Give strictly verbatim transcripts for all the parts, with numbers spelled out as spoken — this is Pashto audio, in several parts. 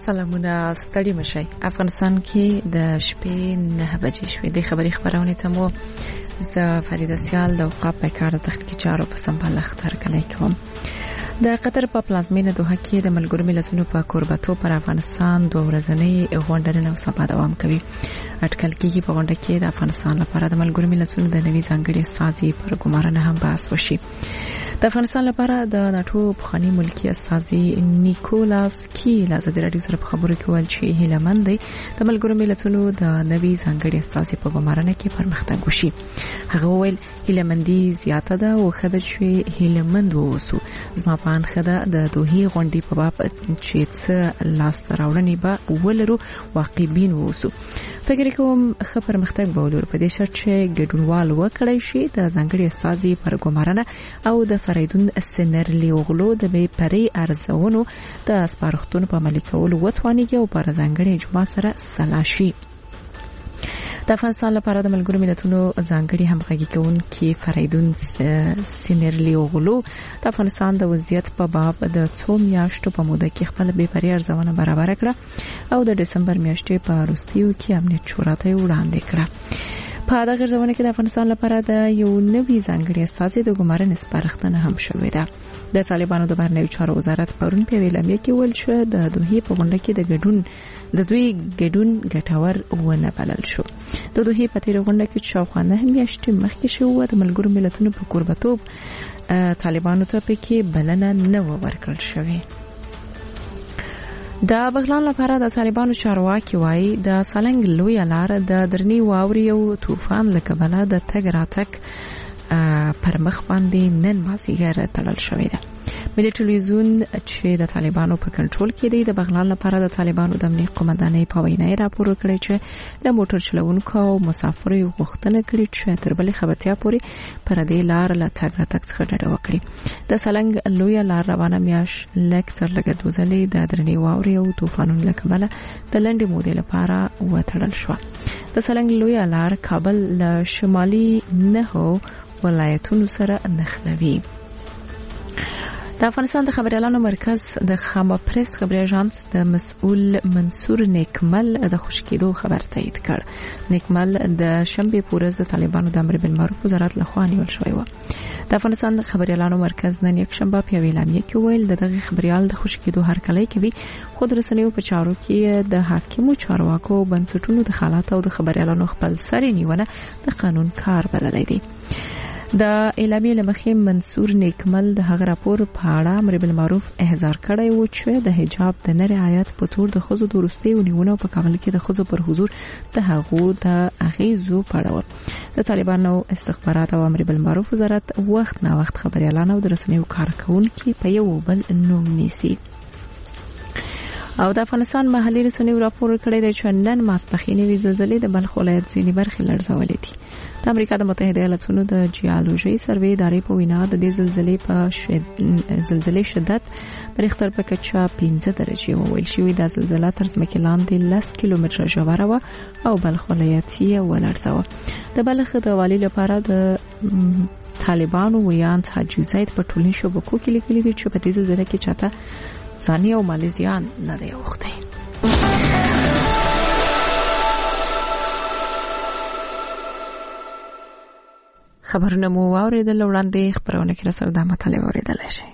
سلامونه ستړي مشي. افغانستان کې د شپې نه بجې شوې د خبري خبرونه ته مو ز فریده سیال د اوقاف په کار د تخنیکی چارو په سمبال اختر کلی کوم. د قطر په پلازمینه دوحه کې د ملګرو ملتونو په کوربتو پر افغانستان دوه ورځنۍ غونډه نن سبا دوام کوي. اټکل کېږي په غونډه کې د افغانستان لپاره د ملګرو ملتونو د نوي ځانګړي استازي پر ګمارنه هم بحث وشي. د افغانستان لپاره د ناتو پخوانی ملکی استازي نیکولاس کی له ازادي رادیو سره په خبرو کې ویل چې هیلمند دی د ملګرو ملتونو د نوي ځانګړي استازي په ګمارنه کې پرمختګ وشي. هغه ویل هیلمندي زیاته ده او خدای چې هیلمند ووسو. زما په ان خدای د دوه غونډې په باب چې څه لاس راوړنې به ولرو واقعبین ووسو. فکر کوم خبر پرمختګ به ولر په دې شرط چې ګډونوال وکړي شي د ځانګړي استازي پر ګمارنه او د فریدون سنرلی اوغلو د بې پرې ارزونو د سپارښتنو په عملي کولو وتوانیږي او پر ځانګړي جمع سره سلاشي. د افغانستان لپاره د ملګرو ملتونو ځانګړي همغږي کوونکي فریدون سنرلی اوغلو د افغانستان د وضعیت په باب د څو میاشتو په موده کې خپل بې پرې ارزونه برابر کړه او د دسمبر میاشتې په وروستیو کې امنیت شورا ته وړاندې کړه. په دغه ځوانه کې د افغانستان لپاره د یو نوي ځانګړي استازي د ګمارنې سپارښتنه هم شوې ده. د طالبانو د بهرنیو چارو وزارت پرون په ویلامه کې ویل شو د دوه په غونډه کې د ګډون د دوی ګډون ګټور ونه بلل شو. د دوه په تیر غونډه کې شاوخوا نه میاشتې مخکې شو د ملګرو ملتونو په کوربتوب طالبانو ته پکې بلنه نه ورکړل شوې. د بغلان لپاره د طالبانو چارواکي وایي د سالنګ لوی لار د درنی واوري او طوفان لکبله د تګ راتګ پر مخ باندې نن مازیګر تړل شوې ده. ملي ټلویزیون چې د طالبانو په کنټرول کې دی د بغلان لپاره د طالبانو د امنیت قومندانۍ په وینا راپور کړی چې د موټر چلوونکو او مسافرو غوښتنه کړې چې تر بلې خبرتیا پورې پر دې لار له تګ راتګ څخه ډډه وکړي. د سالنګ لوی لار روانه میاش لک تر لګ دوزلې د درنی واوري او طوفانونو لکبله د لنډې مودې لپاره وتړل شو. د سالنګ لوی لار کابل له شمالي نه ولایتونو سره نښلوي. د افغانستان د خبريالانو مرکز د خامه پریس خبري اژانس د مسؤل منصور نیکمل د خوشکېدو خبر تایید کړ. نیکمل د شنبه پورز د طالبانو د امر بالمعروف وزارت لخوا نیول شوی و. د افغانستان د خبريالانو مرکز نن یک شنبه په ویلامه کې ویل دغه خبريال د خوشکېدو هرکلی کوي خود رسنیو په چارو کې د حاکمو چارواکو بنسټونو د حالات او د خبريالانو خپل سری نیونه د قانون کار بللی دی. د اعلامیې لمخې منصور نیکمل د هغه راپور په اړه امر بالمعروف احضار کړی و چې د حجاب د نه رعایت په تور د خزو د وروستي ونیونه په کابل کې د خزو پر حضور د هغو د اغیزو په اړه د طالبانو استخبارات او امر بالمعروف وزارت وخت نه وخت خبريالان او د رسنیو کارکونکو په یو بل نوم نیسي. او د افغانستان محلي رسنیو راپور کړی دی چې نن ماسپخینې وی زلزلې د بلخ ولایت ځینې برخې لړزولې دي. د امریکا د متحده ایالاتونو د جیولوژي سروې ادارې په وینا د دې زلزلې په زلزلې شدت د ریختر په کچه پنځه درجې وویل شوی. د زلزلې تر ځمکې لاندې لس کیلومتره ژوره و او بلخ ولایت یې ولړزاوه. د بلخ د والي لپاره د طالبانو ویانت حاجی زید په ټولنیزو شبکو کې لیکلي دي چې په دې زلزلې کې چاته ځاني او مالی زیان نه دی اوښتی. خبرونه مو واوریدل وړاندې خبرونه کې رسول د مطالعه اوریدل شي.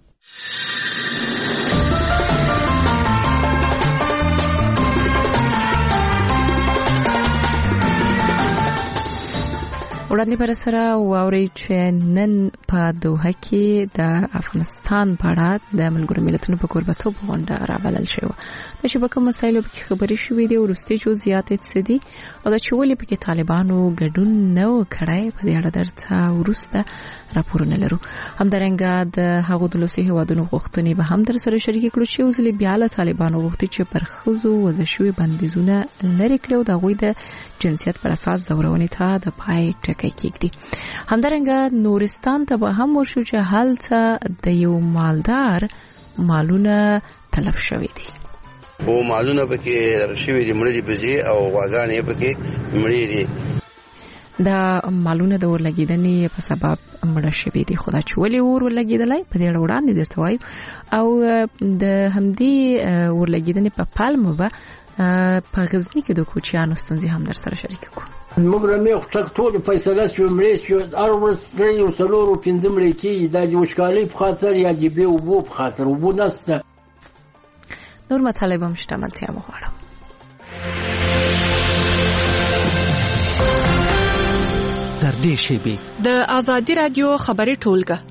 وړاندې پر سره واوري چې نن په دوحه کې د افغانستان په اړه د ملګرو ملتونو په کوربتوب غونډه راوړل شوې. د شبکې مسایلو په خبرې شوې دي او وروستي جزئیات څه دي او د چولې په کې طالبانو ګډون نه وکړای په دې اړه درته ورسته راپورونه لرو. همدارنګه د هغو د لوسي هوادونو غوښتنې به هم در سره شریک کړو چې اوسلي بیا له طالبانو غوښتي چې پر خزو وځشوي بندیزونه لري کړو د غوي د جنسیت پر اساس زورونې ته د پای ټکی کېږي. همدارنګه نورستان ته به هم ورشو چې هلته د یو مالدار مالونه تلف شوي دي. او مالونه پکې شوي دي، مړي دي بزي او غواګانې پکې مړي دي. د مالونه د ورلګیدنې په سبب مړه شوی دي. خدا چې ولې ور ولګیدلای په دې وړاندې درته وایو او د همدې ورلګیدنې په پالمو به په غزنی کې د کوچیانو ستونزې هم در سره شریک کوو. موږ رمې خټک ټول فیصله شو مړې شو هر ورځ درې او څلور او پنځه مړې کېږي د وچکالۍ په خاطر یا د بې اوبو په خاطر اوبه نشته. نور مطالب هم شته ملتیا مغواړم. تر دې شیبې د آزادي رادیو خبري ټولګه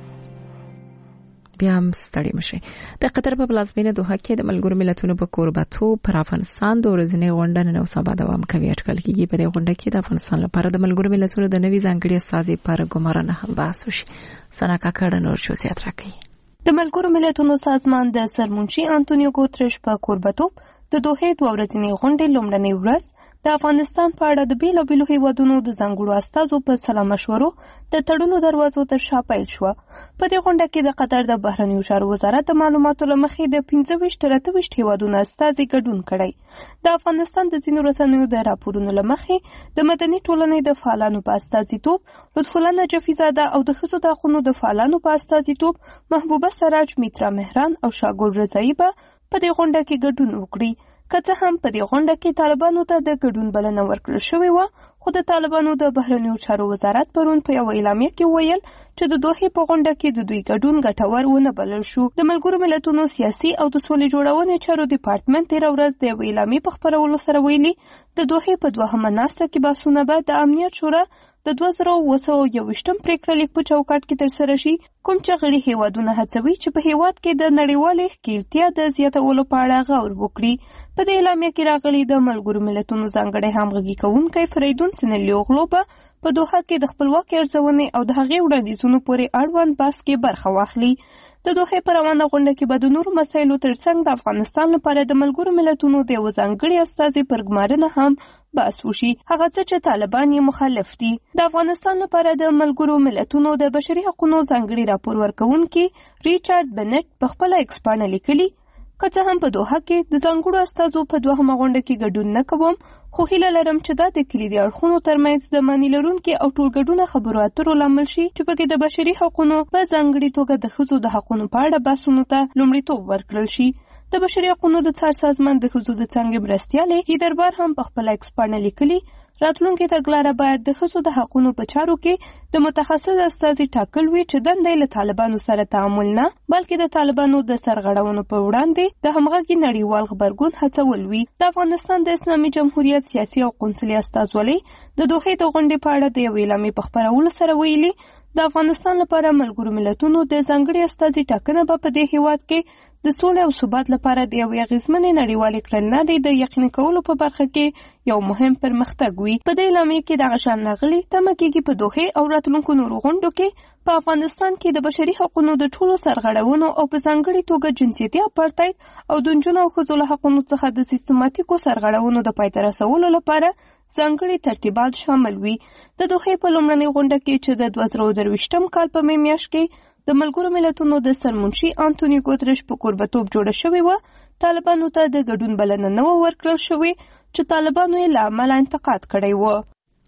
بیا هم ستړي مشي. د قطر په پلازمینه دوحه کې د ملګرو ملتونو په کوربتوب پر افغانستان د ورځنۍ غونډه نن سبا دوام کوي. اټکل کېږي په دې غونډه کې د افغانستان لپاره د ملګرو ملتونو د نوي ځانګړي استازي پر ګمارنه هم بحث وشي. سنا کاکړ نور شوسیات راکړي. د ملګرو ملتونو سازمان د سرمنشي انټونیو ګوتریش په کوربتوب د دوحه د ورځنۍ غونډې لومړنۍ ورځ د افغانستان په اړه د بیلابیلو هیوادونو د ځانګړو استازو په سلا مشورو د تړلو دروازو تر شا پیل شوه. په دې غونډه کې د قطر د بهرنیو چارو وزارت د معلوماتو له مخې د پنځه ویشت تر اته ویشت هیوادونو استازي ګډون کړی. د افغانستان د ځینو رسنیو د راپورونو له مخې د مدني ټولنې د فعالانو په استازیتوب لطف الله نجفیزاده او د ښځو د حقونو د فعالانو په استازیتوب محبوبه سراج میترا مهران او شاګل رضایی به په دې غونډه کې ګډون وکړي. که څه هم په دې غونډه کې طالبانو ته د ګډون بلنه ورکړل شوې وه، خو د طالبانو د بهرنیو چارو وزارت پرون په یوه اعلامیه کې وویل چې د دوحې په غونډه کې د دوی ګډون ګټور ونه بلل شو. د ملګرو ملتونو سیاسي او د سولې جوړونې چارو ډیپارټمنټ تېره ورځ د یوې اعلامیې په خپرولو سره ویلي د دوحې په دوهمه ناسته کې بحثونه به د امنیت شورا د دوه زره اوه سوه یوویشتم پرېکړه لیک په چوکاټ کې ترسره شي، کوم چې غړي هیوادونه هڅوي چې په هیواد کې د نړیوالې ښکیلتیا د زیاتولو په اړه غور وکړي. په دې اعلامیه کې راغلي د ملګرو ملتونو ځانګړی همغږي کوونکی فریدون سنلیوغلو به په دوحه کې د خپلواکۍ ارزونې او د هغې وړاندیزونو پورې اړوند بحث کې برخه واخلي. د دوحې په روانه غونډه کې به د نورو مسایلو ترڅنګ د افغانستان لپاره د ملګرو ملتونو د یوه ځانګړي استازي پر ګمارنه هم بحث وشي، هغه څه چې طالبان یې مخالف دي. د افغانستان لپاره د ملګرو ملتونو د بشري حقوقو ځانګړي راپور ورکوونکي ریچارډ بنټ په خپله ایکس پاڼه لیکلي، که څه هم په دوحه کې د ځانګړو استازو په دوهمه غونډه کې ګډون نه کوم، خو هیله لرم چې دا د کلیدي اړخونو ترمنځ د معنی لرونکي او ټولګډونه خبرو اترو لامل شي چې پکې د بشري حقوقو په ځانګړي توګه د ښځو د حقونو په اړه بحثونو ته لومړیتوب ورکړل شي. د بشري حقوقو د څار سازمان د ښځو د څانګې مرستیالې هیدربار هم په خپله ایکس پاڼه لیکلي، راتلونکي تګلاره باید د ښځو د حقونو په چارو کې د متخصص استازي ټاکل وي چې دنده یې له طالبانو سره تعامل نه بلکې د طالبانو د سرغړونو په وړاندې د همغږي نړیوال غبرګون هڅول وي. د افغانستان د اسلامي جمهوریت سیاسي او قونسلي استازولۍ د دوحې د غونډې په اړه د یوې اعلامیې په خپرولو سره ویلي، د افغانستان لپاره ملګرو ملتونو د ځانګړي استازي ټاکنه به په دې هیواد کې د سولې او ثبات لپاره د یوې اغېزمنې نړیوالې کړنلارې د یقیني کولو په برخه کې یو مهم پرمختګ وي. په دې اعلامیې کې دغه شان راغلي، تمه کېږي په دوحې او راتلونکو نورو غونډو کې په افغانستان کې د بشري حقوقو د ټولو سرغړونو او په ځانګړي توګه جنسیتي اپارټاید او د نجونو او ښځو له حقونو څخه د سیستماتیکو سرغړونو د پای ته رسولو لپاره ځانګړي ترتیبات شامل وي. د دوحې په لومړنۍ غونډه کې چې د دوه زره درویشتم کال په مې میاشت کې د ملګرو ملتونو د سرمنشي انټونیو ګوتریش په کوربتوب جوړه شوې وه، طالبانو ته د ګډون بلنه نه وه ورکړل شوې چې طالبانو یې له امله انتقاد کړی و.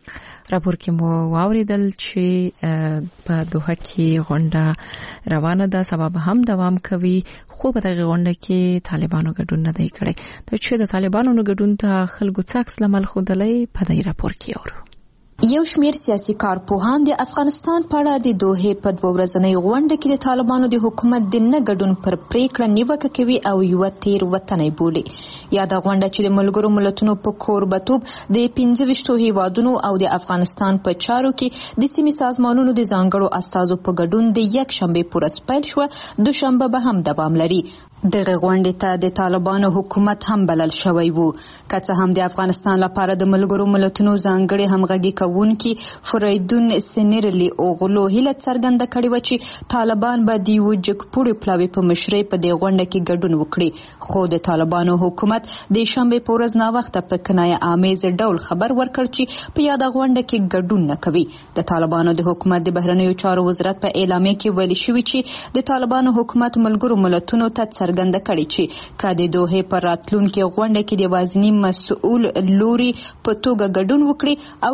راپور کې مو واوریدل چې په دوحه کې غونډه روانه ده، سبب هم دوام کوي، خو په دغه غونډه کې طالبانو ګډون نه دی کړی. د چې د طالبانو ګډون ته خلکو څه عکس العمل ښودلی په دې راپور کې اورو. یو شمیر سیاسي کارپوهان د افغانستان په اړه د دوحې په دوه ورځنۍ غونډه کې د طالبانو د حکومت د نه ګډون پر پریکړه نیوکه کوي او یو تیر وطنۍ بولي. یا د غونډه چې د ملګرو ملتونو په کوربتوب د پنځه ویشتو هیوادونو او د افغانستان په چارو کې د سیمې سازمانونو د ځانګړو استازو په ګډون د یک شنبې په ورځ پیل شوه، دوشنبه به هم دوام لري. دغه غونډې ته د طالبانو حکومت هم بلل شوی وو، که څه هم د افغانستان لپاره د ملګرو ملتونو ځانګړي همغږي کوونکي فریدون سنیرلی اوغلو هیله څرګنده کړې وه چې طالبان به د یوه جګپوړي پلاوي په مشرۍ په دې غونډه کې ګډون وکړي، خو د طالبانو حکومت د شنبې په ورځ ناوخته په کنایه آمیز ډول خبر ورکړ چې په یاده غونډه کې ګډون نه کوي. د طالبانو د حکومت د بهرنیو چارو وزارت په اعلامیه کې ویلي شوي چې د طالبانو حکومت ملګرو ملتونو ته څرګنده کړې چې که د دوحې په راتلونکي غونډه کې د یوازیني مسؤل لوري په توګه ګډون وکړي او که د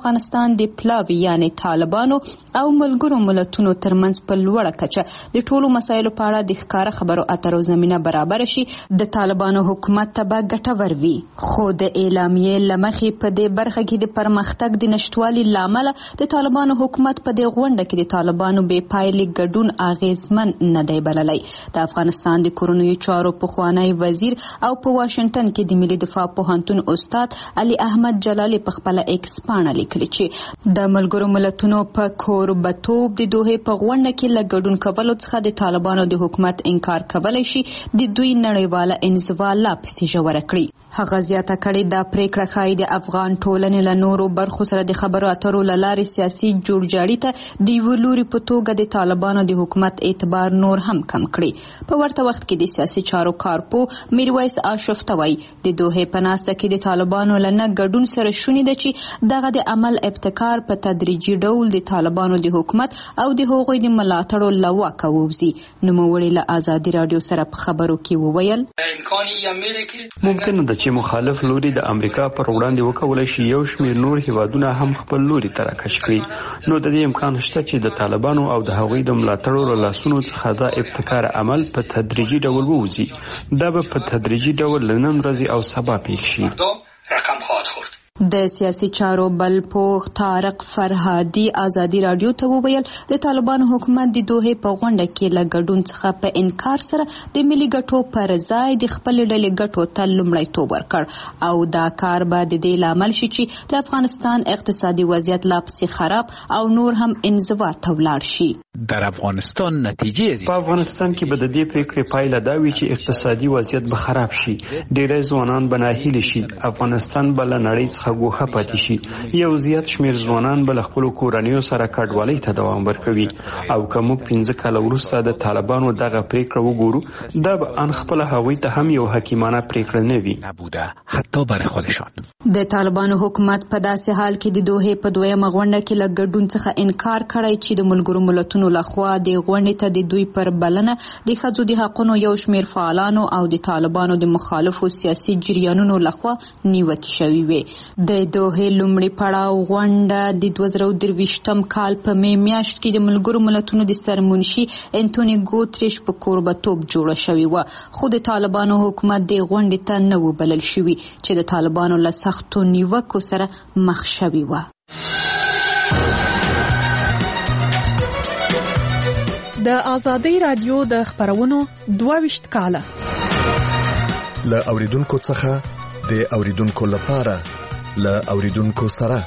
افغانستان د پلاوي یعنی طالبانو او ملګرو ملتونو ترمنځ په لوړه کچه د ټولو مسایلو په اړه د ښکاره خبرو اترو زمینه برابر شي د طالبانو حکومت ته به ګټور وي. خو د اعلامیې له مخې په دې برخه کې د پرمختګ د نشتوالي له امله د طالبانو حکومت په دې غونډه کې د طالبانو بې پایلې ګډون اغیزمن نه دی بللی. د افغانستان د کورنیو چارو پخوانی وزیر او په واشنگټن کې د ملي دفاع پوهنتون استاد علي احمد جلالي په خپل ایکس پاڼه لیکلي چې د ملګرو ملتونو په کوربتوب د دوه په غونډه کې له ګډون کولو څخه د طالبانو د حکومت انکار کولی شي د دوی نړیواله انزوا لا پسې ژوره کړي. هغه زیاته کړې دا پریکړه ښایي د افغان ټولنې له نورو برخو سره د خبرو اترو له لارې سیاسي جوړجاړي ته د یوه لوري په توګه د طالبانو د حکومت اعتبار نور هم کم کړي. په ورته وخت کې د سیاسي چارو کارپو میرویس آشوف ته وایي د دوحې په ناسته کې د طالبانو له نه ګډون سره شونې ده چې دغه د عمل ابتکار په تدریجي ډول د طالبانو د حکومت او د هغوی د ملاتړو له واکه ووځي. نوموړي له ازادي راډیو سره په خبرو کې وویل ممکن ده چې مخالف لوري د امریکا پر وړاندې وکولای شي یو شمېر نور هیوادونه هم خپل لوري ته راکش کړي. نو د دې امکان شته چې د طالبانو او د هغوی د ملاتړو له لاسونو څخه دا ابتکار عمل په تدریجي ډول ووځي. دا به په تدریجي ډول له نن ورځې او سبا پیښ شي. د سیاسي چارو بل پوخ طارق فرهادي ازادي راډیو ته وویل د طالبانو حکومت د دوحې په غونډه کې له ګډون څخه په انکار سره د ملي ګټو پر ځای د خپل ډلې ګټو ته لومړیتوب ورکړ او دا کار به د دې لامل شي چې د افغانستان اقتصادي وضعیت لا پسې خراب او نور هم انزوا ته ولاړ شي. در افغانستان نتیجې په افغانستان کې به د دې پریکړې پایله دا وي چې اقتصادي وضعیت به خراب شي. ډېری ځوانان به ناهیلي شي. افغانستان به له نړۍ څخه ګوښه پاتې شي. یو زیات شمېر ځوانان به له خپلو کورنیو سره کډوالۍ ته دوام ورکوي. او که موږ پنځه کاله وروسته د طالبانو دغه پریکړه وګورو دا به ان خپله هغوی ته هم یو حکیمانه پریکړه نه وي. نبوده حتی برای خودشان. د طالبانو حکومت په داسې حال کې د دوحې په دویمه غونډه کې له ګډون څخه انکار کړی چې د ملګرو ملتونو لخوا د غونډې ته د دوی پر بلنه د ښځو د حقونو یو شمېر فعالانو او د طالبانو د مخالفو سیاسي جریانونو لخوا نیوکې شوې وې. د دوحې لومړی پړاو غونډه د دوه زره درویشتم کال په می میاشت کې د ملګرو ملتونو د سرمنشي انټونی ګوتریش په کوربتوب جوړه شوې وه. خو د طالبانو حکومت د غونډې ته نه و بلل شوي چې د طالبانو له سختو نیوکو سره مخ شوې وه. د ازادي رادیو د خبرونو دوه ویشت کاله له اوریدونکو څخه د اوریدونکو لپاره له اوریدونکو سره.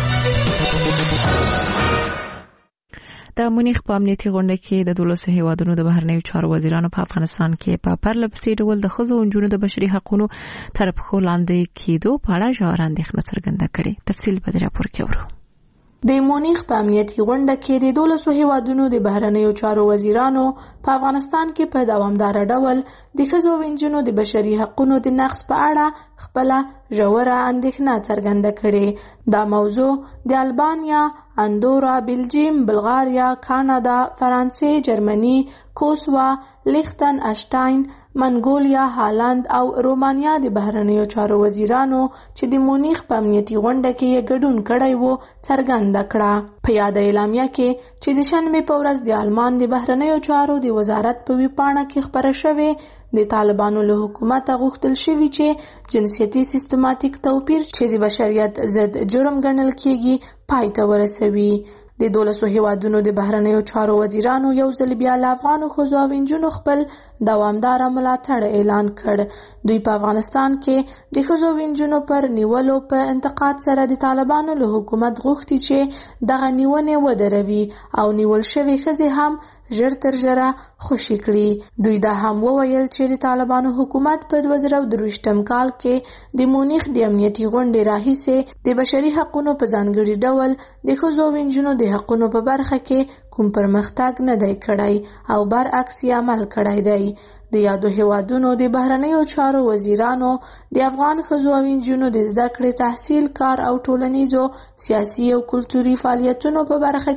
د مونیخ په امنیتي غونډه کې د دولسو هیوادونو د بهرنیو چارو وزیرانو په افغانستان کې په پرله پسې ډول د ښځو او نجونو د بشري حقوقو تر پښو لاندې کېدو په اړه ژوره اندېښنه څرګنده کړې. تفصیل په دې راپور کې ورو. د مونیخ په امنیتي غونډه کې د دولسو هیوادونو د بهرنیو چارو وزیرانو په افغانستان کې په دوامدار ډول د ښځو او نجونو د بشري حقوقو د نقض په اړه خپل ژوره اندېښنه څرګنده کړې. دا موضوع د البانیا، اندورا، بلجیم، بلغاریا، کانادا، فرانسې، جرمني، کوسوا، لیختن اشتاین، منګولیا، هالند او رومانیا د بهرنیو چارو وزیرانو چې د مونیخ په امنیتي غونډه کې ګډون کړی وو څرګنده کړه. په یاد اعلامیه کې چې د شنبې په ورځ د آلمان د بهرنیو چارو د وزارت په ویبپاڼه کې خپره شوې د طالبانو له حکومت غوښتل شوی چې جنسیتي سیستماتیک توپیر چې د بشریت ضد جرم ګڼل کیږي پای ته ورسوي. د دولسو هیوادونو د بهرنیو چارو وزیرانو یو ځل بیا له افغانو ښځو او نجونو خپل دوامدار ملاتړ اعلان کړ. دوی په افغانستان کې د ښځو او نجونو پر نیولو په انتقاد سره د طالبانو له حکومت غوښتي چې دغه نیونې ودروي او نیول شوې ښځې هم ژر تر ژره خوشي کړي. دوی دا هم وویل چې د طالبانو حکومت په دوه زره درویشتم کال کې د مونیخ د امنیتي غونډې راهیسې د بشري حقوقو په ځانګړي ډول د ښځو او نجونو د حقوقو په برخه کې کوم پرمختګ نه دی کړی او برعکس یې عمل کړی دی. د یادو هیوادونو د بهرنیو چارو وزیرانو د افغان ښځو او نجونو د زده کړې، تحصیل، کار او ټولنیزو، سیاسي او کلتوري فعالیتونو په برخه کې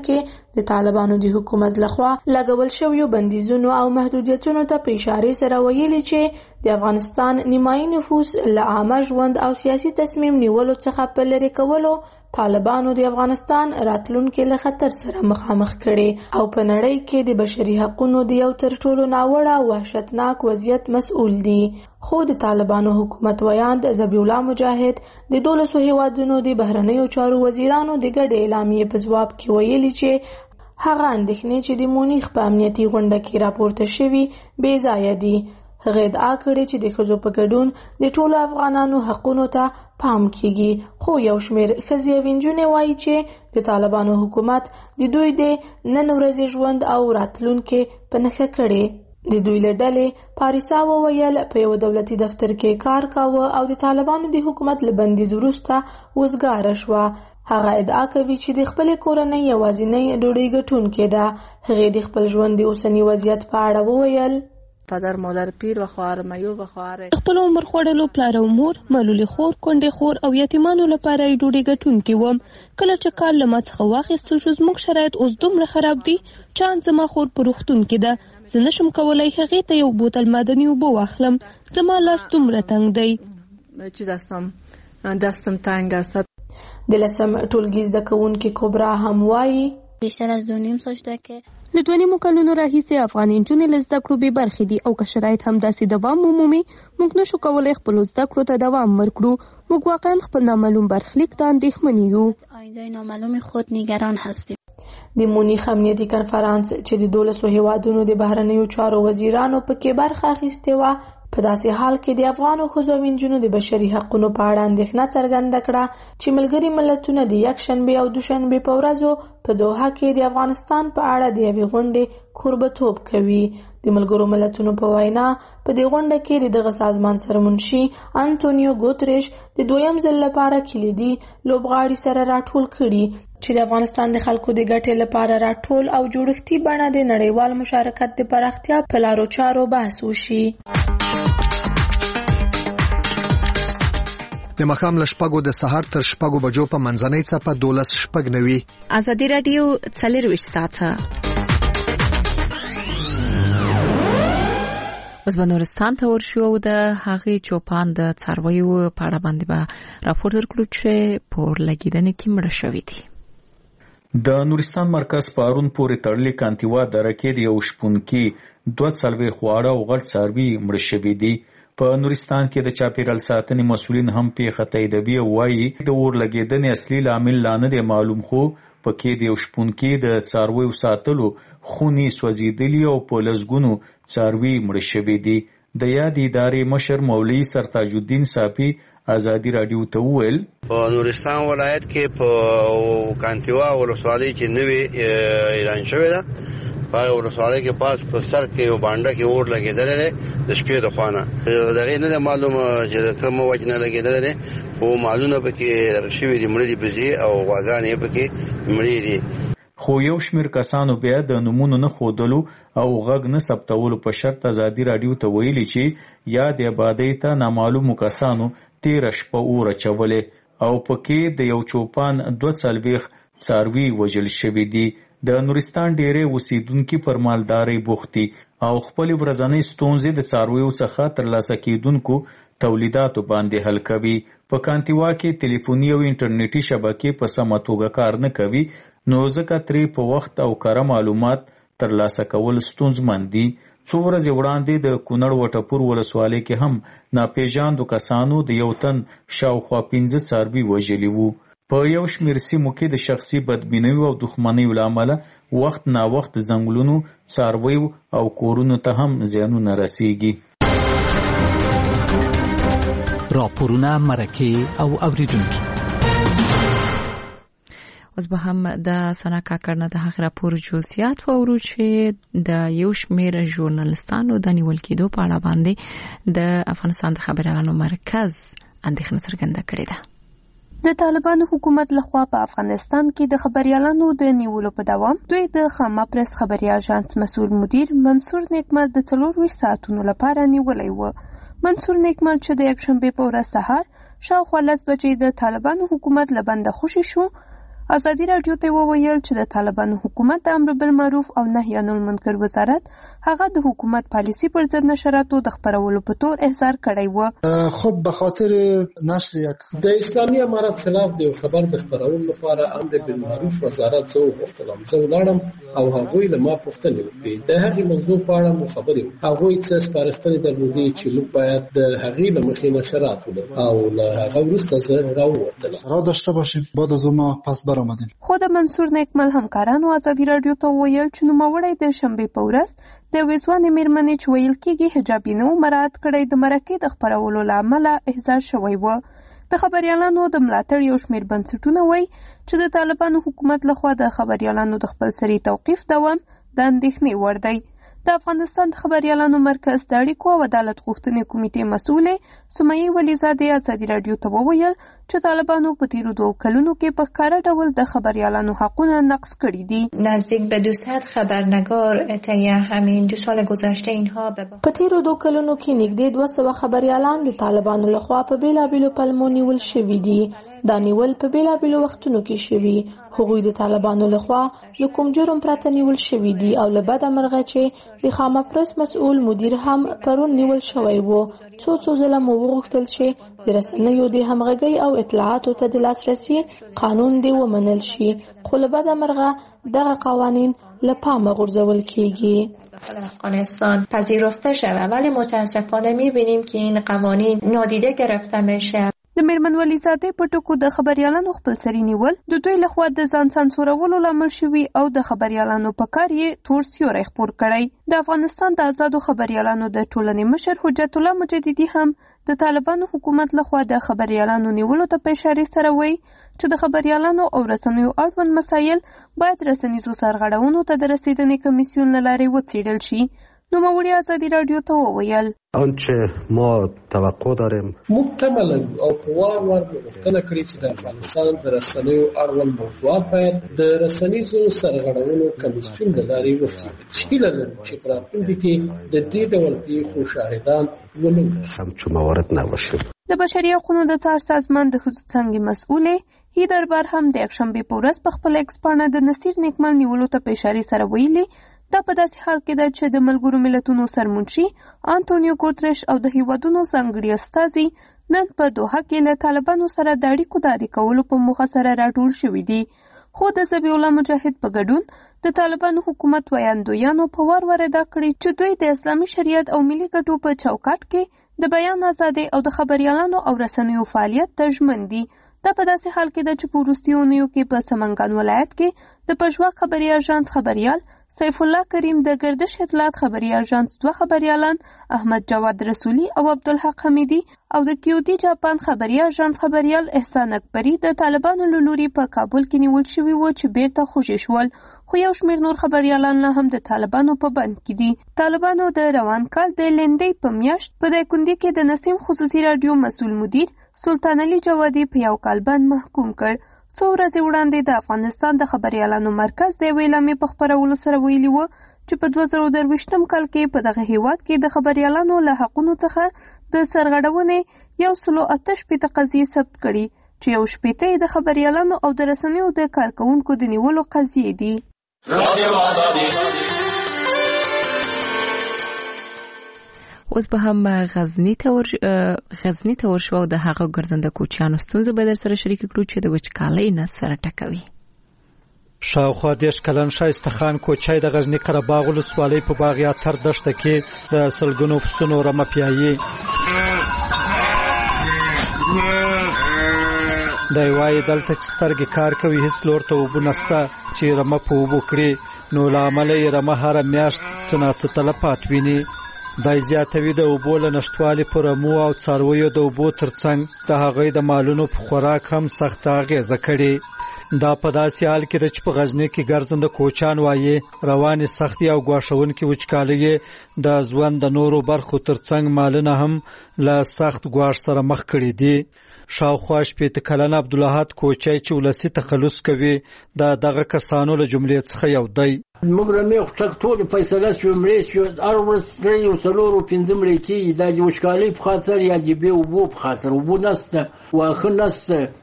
د طالبانو د حکومت لخوا لګول شویو بندیزونو او محدودیتونو ته په اشارې سره ویلي چې د افغانستان نیمایي نفوس له عامه ژوند او سیاسي تصمیم نیولو څخه په لرې کولو طالبانو د افغانستان راتلونکي له خطر سره مخامخ کړي او په نړۍ کې د بشري حقوقو د یو تر ټولو ناوړه وحشتناک وضعیت مسؤل دي. خو د طالبانو حکومت ویاند ذبیح الله مجاهد د دولسو هیوادونو د بهرنیو چارو وزیرانو د ګډې اعلامیې په ځواب کې ویلي چې هغه اندېښنې چې د مونیخ په امنیتي غونډه کې راپورته شوي بې ځایه دي. هغه ادعا کړې چې د ښځو په ګډون د ټولو افغانانو حقونو ته پام کیږي، خو یو شمېر ښځې او نجونې وایي چې د طالبانو حکومت د دوی د نن ورځې ژوند او راتلونکي په نښه کړي. د دوی له ډلې پاریسا وویل په یو دولتي دفتر کې کار کاوه او د طالبانو د حکومت له بندیز وروسته وزګاره شوه. هغه ادعا کوي چې د خپلې کورنۍ یوازینۍ ډوډۍ ګټونکې ده. هغې د خپل ژوند د اوسني وضعیت په اړه وویل: پدر مادر پیر و خواهر میو و خواهر خپل عمر خوړلو پلار او مور ملولي خور کونډې خور او یتیمانو لپاره ډوډۍ ګټونکې وم. کله چې کار له ما څخه واخیستل شو زموږ شرایط اوس دومره خراب دي چې ان زما خور په روغتون کې ده. زه نشم کولی هغې ته یو بوتل معدني اوبه واخلم. زما لاس دومره تنګ دی چې دستم دستم تنگ است. د لسم ټولګي زده کوونکې کبرا هم وایي: بیشتر از دو نیم سال شده که له دوه نیمو کلونو راهیسې افغان نجونې له زده کړو بې برخې دي او که شرایط همداسې دوام ومومي موږ نشو کولی خپلو زده کړو ته دوام ورکړو. موږ واقعا خپل نامعلوم برخلیک ته اندېښمن یو. آینده نامعلوم خود نگران هستیم. د مونیخ امنیتي کنفرانس چې د دولسو هیوادونو د بهرنیو چارو وزیرانو پکې برخه اخیستې وه په داسې حال کې د افغانو ښځو او نجونو د بشري حقونو په اړه اندېښنه څرګنده کړه چې ملګري ملتونه د یکشنبې او دوشنبې په ورځو په دوحه کې د افغانستان په اړه د یوې غونډې کوربهتوب کوي. د ملګرو ملتونو په وینا په دې غونډه کې د دغه سازمان سرمنشي انټونیو ګوتریش د دویم ځل لپاره کلیدي لوبغاړي سره راټول کړي چې د افغانستان د خلکو د ګټې لپاره راټول او جوړښتي بڼه د نړیوال مشارکت د پراختیا په لارو چارو بحث وشي. د ماښام له شپږو د سهار تر شپږو بجو په منځنۍ څپه دولس شپږ نوي ازادي راډیو څلرویشت ساعته. اوس به نورستان ته ورشو او د هغې چوپان د څارویو په اړه باندې به راپور درکړو چې په اورلګیدنې کې مړه شوي دي. د نورستان مرکز پارون پورې تړلې کانتیوا دره کې د یو شپونکي دوه څلوېښت خواړه او غټ څاروي مړه شوي دي. په نورستان کې د چاپیریال ساتنې مسؤلین هم پیښه تاییدوي او وایي د اورلګیدنې اصلي لامل لا نه دی معلوم، خو پکې د یو شپونکي د څارویو ساتلو خونې سوځېدلي او په لسګونو څاروي مړه شوي دي. د یادې ادارې مشر مولوي سرتاج الدین صافي ازادي راډیو ته وویل: په نورستان ولایت کې په کانتیوا ولسوالۍ کې نوې اعلان شوې ده په ولسوالۍ کې پاس په سر کې یو باندې کې اور لګېدلی دی د شپې د خوانه. د هغې نه ده معلومه چې کومه وجه نه لګېدلی دی، خو مالونه پکې شوي دي، مړه دي بزې او غواګانې پکې مړې دي. خو یو شمېر کسانو بیا د نومونو نه ښودلو او غږ نه ثبتولو په شرط ازادي راډیو ته ویلي چې یا د آبادۍ ته نامعلومو کسانو تېره شپه اور اچولې او پکې د یو چوپان دوه څلوېښت څاروي وژل شوي دي. د نورستان ډېری اوسیدونکي پر مالدارۍ بوخت دي او خپلې ورځنۍ ستونزې د څارویو څخه ترلاسه کېدونکو تولیداتو باندې حل کوي. په کانتیوا کې ټلیفوني او انټرنیټي شبکې په سمه توګه کار نه کوي، نو ځکه ترې په وخت او کره معلومات ترلاسه کول ستونزمن دي. څو ورځې وړاندې د کونړ وټپور ولسوالۍ کې هم ناپېژاندو کسانو د یو تن شاوخوا پنځه څاروي وژلي وو. په یو شمېر سیمو کې د شخصي بدبینیو او دښمنیو له امله وخت ناوخت ځنګلونو، څارویو او کورونو ته هم زیانونه رسیږي. راپورونه، مرکې او اوریدونکي. اوس به هم د سنا کاکړ نه د هغې راپور جزئیات واورو چې د یو شمېر ژورنالستانو د نیول کېدو په اړه باندې د افغانستان د خبریالانو مرکز اندېښنه څرګنده کړې ده. د طالبانو حکومت لخوا په افغانستان کې د خبریالانو د نیولو په دوام دوی د خامه پرس خبري اژانس مسؤل مدیر منصور نیکمل د څلورویشت ساعتونو لپاره نیولی و. منصور نیکمل چې د یکشنبې په ورځ سهار شاوخوا لس بجې د طالبانو حکومت له بنده خوشي شو ازادي راډیو ته وویل چې د طالبانو حکومت د امر بالمعروف او نهي عن المنکر وزارت هغه د حکومت پالیسی پر ضد نشراتو د خپرولو په تور احضار کړی و. خب به خاطر نشر یک د اسلامي امارت خلاف د خبر د خپرولو لپاره امر بالمعروف وزارت زه وغوښتلم. زه ولاړم او هغوی له ما پوښتنې وکړې. د هغې موضوع په اړه مو خبرې وکړې. هغوی څه سپارښتنې درلودې چې موږ باید د هغې له مخې نشرات ولرو او له هغه وروسته زه راووتلم. را داشته باشیم بعد از ما پس برآمدیم. خو د منصور نیکمل همکارانو ازادي راډیو ته وویل چې نوموړی د شنبې په ورځ د ویزوانې میرمنې چې ویل کېږي حجاب یې نه و مراعات کړی د مرکې د خپرولو له امله احضار شوی و. د خبریالانو د ملاتړ یو شمېر بنسټونه وایي چې د طالبانو حکومت لخوا د خبریالانو د خپلسري توقیف دوام د اندېښنې وړ دی. د افغانستان د خبریالانو مرکز د اړیکو او عدالت غوښتنې کمیټې مسؤلې سمیه ولیزادې ازادي راډیو ته وویل چې طالبانو په تیرو دوو کلونو کې په ښکاره ډول د خبریالانو حقونه نقض کړي دي. نزدیک به دوصد خبرنگار طی همین دو سال گذشته اینها په تیرو دوو کلونو کې نږدې دوه سوه خبریالان د طالبانو لخوا په بیلابیلو پلمو نیول شوي دي. دا نیول په بیلابیلو وختونو کې شوي. هغوی د طالبانو لخوا د کوم جرم پرته نیول شوي دي او له بده مرغه چې د خامه پرس مسؤل مدیر هم پرون نیول شوی و. څو څو ځله مو وغوښتل چې د رسنیو د همغږۍ او اطلاعاتو ته د لاسرسي قانون دی ومنل شي، خو له بده مرغه دغه قوانین له پامه غورځول کیږي. افغانستان پذیرفته شود ولی متاسفانه میبینیم که این قوانین نادیده گرفته میشه. د میرمن ولیزادې په ټکو د خبریالانو خپلسري نیول د دوی لخوا د ځان سانسورولو لامل شوي او د خبریالانو په کار یې تور سیوری خپور کړی. د افغانستان د آزادو خبریالانو د ټولنې مشر حجت الله مجددي هم د طالبانو حکومت لخوا د خبریالانو نیولو ته په اشارې سره وایي چې د خبریالانو او رسنیو اړوند مسایل باید رسنیزو سرغړونو ته د رسیدنې کمیسیون له لارې وڅېړل شي. نوموړي ازادي راډیو ته وویل آنچه ما توقع داریم موږ تمه لرو او په وار وار غوښتنه کړې چې د افغانستان د رسنیو اړوند موضوعات باید د رسنیزو سرغړونو کمیسیون له لارې وڅېړل شي. هیله لرو چې په راتلونکي کې د دې ډول پېښو شاهدان ونه اوسو. همچون موارد نباشیم. د بشري حقوقو د څار سازمان د ښځو څانګې مسؤلې هیدر بار هم د یکشنبې په ورځ په خپل ایکس پاڼه د نصیر نیکمل نیولو ته په اشارې سره ویلي دا په داسې حال کې ده چې د ملګرو ملتونو سرمنشي انټونیو ګوتریش او د هیوادونو ځانګړي استازي نن په دوحه کې له طالبانو سره د اړیکو د عادي کولو په موخه سره راټول شوي دي. خو د ذبیح الله مجاهد په ګډون د طالبانو حکومت ویاندویانو په وار وار ادا کړي چې دوی د اسلامي شریعت او ملي ګټو په چوکاټ کې د بیان ازادۍ او د خبریالانو او رسنیو فعالیت ته ژمن دي. دا په داسې حال کې ده چې په وروستیو اونیو کې په سمنګان ولایت کې د پژواک خبري اژانس خبریال سیف الله کریم د گردش اطلاعات خبري اژانس دوه خبریالان احمد جواد رسولی او عبدالحق حمیدی او د کیودی جاپان خبري اژانس خبریال احسان اکبری د طالبانو له لوري په کابل کې نیول شوي وو چې بیرته خوشي شول. خو یو شمېر نور خبریالان لا هم د طالبانو په بند کې دي. طالبانو د روان کال د لندې په میاشت په دایکنډي کې د نسیم خصوصي راډیو مسؤل مدیر سلطان علي جوادي په یو کال بند محکوم کړ. څو ورځې وړاندې د افغانستان د خبریالانو مرکز د یوې اعلامیې په خپرولو سره ویلي وو چې په دوه زره درویشتم کال کې په دغه هیواد کې د خبریالانو له حقونو څخه د سرغړونې یو سلو اته شپېته قضیې ثبت کړي چې یو شپېته یې د خبریالانو او د رسنیو د کارکوونکو د نیولو قضیې دي. اوس به هم غزنی ته ور غزنی ته ورشو او د هغه ګرځنده کوچیانو ستونزې به در سره شریک کړو چې د وچکالۍ نه سره ټکوي. شاوخوا دېرش کلن شایسته خان کوچی د غزنی قره باغ ولسوالۍ په باغیاتر دښته کې د سلګونو پسونو رمه پیایي. دی وایي دلته چې سترګې کار کوي هېڅ لور ته اوبه نشته چې رمه په اوبو کړي، نو له امله یې رمه هره میاشت څه ناڅه تلفات ویني. دای زیاتوي د اوبو له نشتوالي پر رمو او څارویو د اوبو ترڅنګ د هغوی د مالونو په خوراک هم سخته اغېزه کړې. دا په داسې حال کې ده چې په غزني کې ګرځنده کوچیان وایي روانې سختي او ګواښونکې وچکالۍ د ژوند د نورو برخو ترڅنګ مالونه هم له سخت ګواښ سره مخ کړي دي. شاوخوا شپېته کلن عبدالاحد کوچی چې ولسي تخلص کوي د دغه کسانو له جملې څخه یو دی. موږ رمې خو ټول فیصله شو مړې شو هر ورځ درې او څلور او پنځه مړې کېږي. دا د وچکالۍ په خاطر یا د بې اوبو په خاطر اوبه نشته، واښه نشته،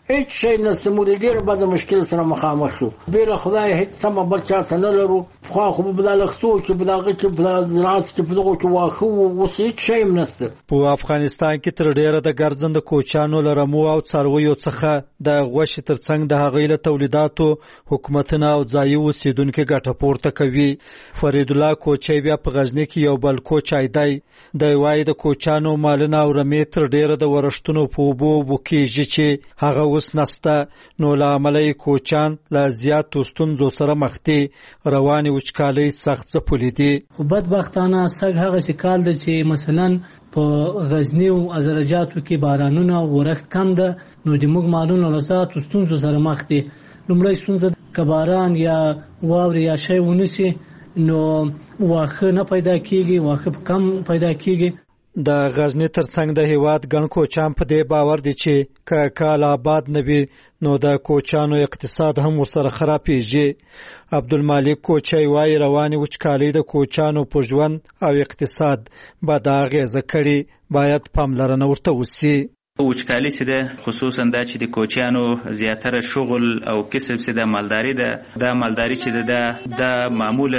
هیڅ شی نشته. موږ ډېر بد مشکل سره مخامخ شو. بیره خدای هیڅ سمه بل چا څه نه لرو. خو خو په دغه کې په دغه کې په زراعت کې په دغه کې واخو اوس هیڅ شی نشته. په افغانستان کې تر ډیره د ګرځند کوچانو لرمو او څارویو څخه د غوښې ترڅنګ د هغې له تولیداتو حکومتونه او ځایي اوسیدونکو ګټه پورته کوي. فرید الله کوچی بیا په غزنی کې یو بل کوچای دی. د وای د کوچانو مالونه او رمې تر ډیره د ورښتونو په اوبو وکیږي چې هغه اوس نسته، نو له امله کوچان له زیاتو ستونزو سره مخ دي. روانې وچکالۍ سخت ځپلي دي. خو بدبختانه سږ هغه کال دی چې مثلا په غزنی او ازرجاتو کې بارانونه او ورښت کم ده، نو د موږ مالونو له زیاتو ستونزو سره مخ دي. لومړی ستونزه که باران یا واورې یا شی ونیسي نو واښه نه پیدا کیږي، واښه کم پیدا کیږي. د غزنی ترڅنګ د هیواد ګڼ کوچان په دې باور دي چې که کال آباد نه وي نو د کوچانو اقتصاد هم ورسره خرابېږي. عبدالمالک کوچی وایي روانې وچکالۍ د کوچانو په ژوند او اقتصاد بده اغېزه کړې، باید پاملرنه ورته وشي. وچکالي چې ده خصوصا دا چې د کوچیانو زیاتره شغل او کسب چې د مالداري ده، دا مالداري چې ده دا معمولا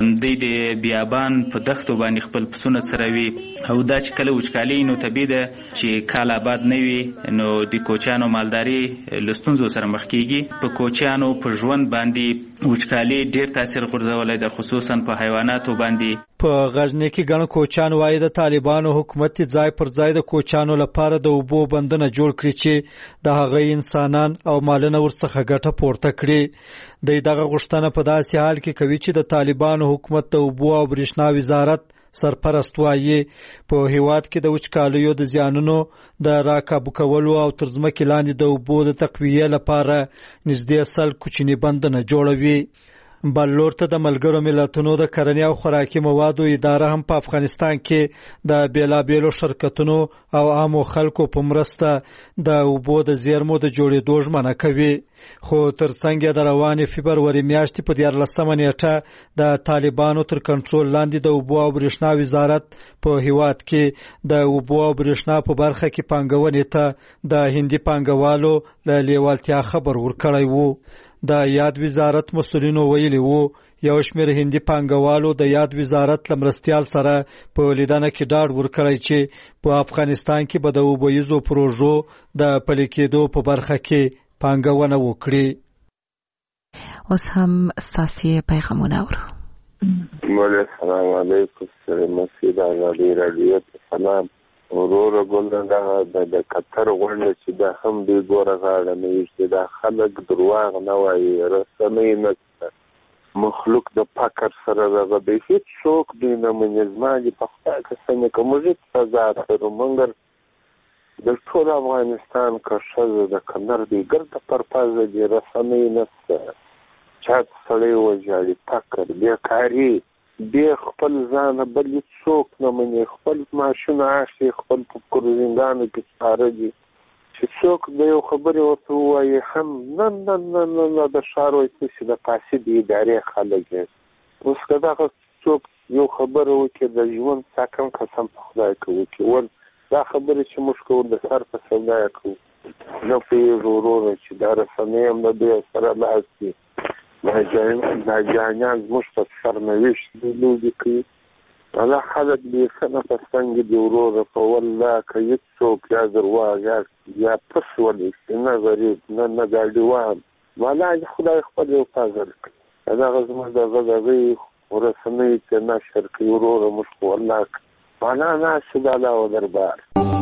د بیابان په دښتو باندې خپل پسونه څروي، او دا چې کله وچکالي نو طبیعي ده چې کال آباد نه وي نو د کوچیانو مالداري له ستونزو سره مخ کیږي. په کوچیانو په ژوند باندې وچکالي ډیر تاثیر غورځولی ده، خصوصا په حیواناتو باندې. په غزنی کې ګڼ کوچان وایي د طالبانو حکومت ځای پر ځای د کوچانو لپاره د اوبو بندونه جوړ کړي چې د هغه انسانان او مالونه ورڅخه ګټه پورته کړي. د دغه غوښتنه په داسې حال کې کوي چې د طالبانو حکومت د اوبو او برېښنا وزارت سرپرست وایي په هیواد کې د وچکالیو د زیانونو د راکابو کولو او تر ځمکې لاندې د اوبو د تقویې لپاره نږدې سل کوچني بندونه جوړوي. بلور ته د ملګرو ملتونو د کرنې او خوراکي موادو اداره هم په افغانستان کې د بیلابیلو شرکتونو او عامو خلکو په مرسته د اوبو د زیرمو د جوړېدو ژمنه کوي. خو ترڅنګ د روانې فبروري میاشتې په دیارلسمه نیټه د طالبانو تر کنټرول لاندې د اوبو او برېښنا وزارت په هیواد کې د اوبو او برېښنا په برخه کې پانګونې ته د هندي پانګوالو له لیوالتیا خبر ورکړی وو. د یاد وزارت مسؤلینو ویلي وو یو شمېر هندي پانګوالو د یاد وزارت له مرستیال سره په لیدنه کې ډاډ ورکړی چې په افغانستان کې به د اوبویزو پروژو د پلي کېدو په برخه کې پانګونه وکړي. اوس هم ستاسې پیغامونه اورو. السلام علیکم. سره مسعود ازادي رادیو ته سلام. ورور ګلنده د قطر غونډه چې دا هم دی ګوره غاړه نه وي، دا خلک درواغ نه وایي، رسنۍ نشته، مخلوق د فقر سره دغه دی، هېڅ څوک دوی نه مني. زما دې په خدای قسم که موږ هېڅ سزا کړو، مګر د ټول افغانستان که ښځه د کنر دی ګرده پرپزه دي، رسنۍ نشته، چا سړی وژاړي، فقر، بېکاري، بیا خپل ځان بل څوک نه مني، خپل ماشونه اخلي، خپل په کروزینګانو کې څاره دي چې څوک د یو خبرې ورته ووایي هم نه نه نه نه نه د ښار وایي چې د فاسدې ادارې خلک یې. اوس که دغه څوک یو خبره وکړي د ژوند ساکن قسم په خدای که وکړي، ول دا خبرې چې موږ کوو د سر په سودا یې کوو، نه پوهېږو وروره چې دا رسنۍ هم د دوی سره لاس دي، دا جانیان زموږ په سرنوشت لوبې کوي. دا خلک بېخنه په څنګه دي وروره، په والله که هېڅ څوک یا درواغ یا یا پس ونیسي، نه غریب نه نه ګاډیوان، والله خدای خپل یو فضل کوي. دغه زموږ دغه دغې رسنۍ چې نشر کوي وروره، موږ خو والله والله ناشد الله و دربار.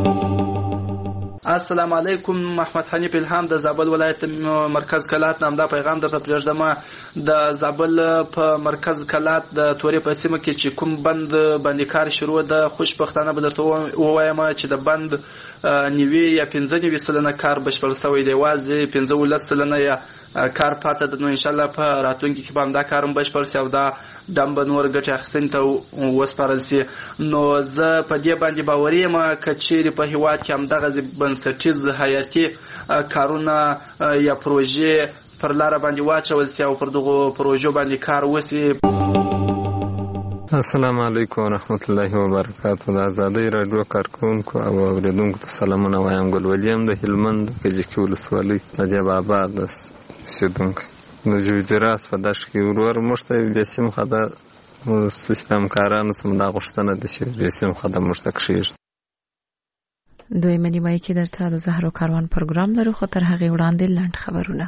السلام علیکم. محمد حنیف الهام د زابل ولایت مرکز کلات نام دا پیغام درته پرېږدم. د زابل په مرکز کلات د تورې په سیمه کې چې کوم بند باندې کار شروع ده، خوشبختانه به درته ووایم چې د بند نیوي یا پنځه نوي سلنه کار بشپړ شوی دی، یوازې پنځه ولس سلنه یا کار پاته ده. نو انشاءالله په راتلونکي کې به همدا کار هم بشپړ شي او دا دم به نور ګټې اخیستنې ته وسپارل شي. نو زه په دې باندې باوري یم که چیرې په هېواد کې همدغسې بنسټیز حیاتي کارونه یا پروژې پر لاره باندې واچول شي او پر دغو پروژو باندې کار وشي. السلام علیکم ورحمت الله وبرکاته. د آزادۍ راډیو کارکونکو او اوریدونکو ته سلامونه وایم. ګل ولی ام د هلمند کجکي ولسوالۍ عجب آباد اوسېدونکی. د جوجراس په دشت کې ورور موږ ته بې سیم خده سیستمکارانو څخه دا غوښتنه ده چې بې سیم خده موږ ته کښېږدي. دویمه نیمایي کې درته د زهرو کاروان پروګرام لرو، خو تر هغې وړاندې لنډ خبرونه.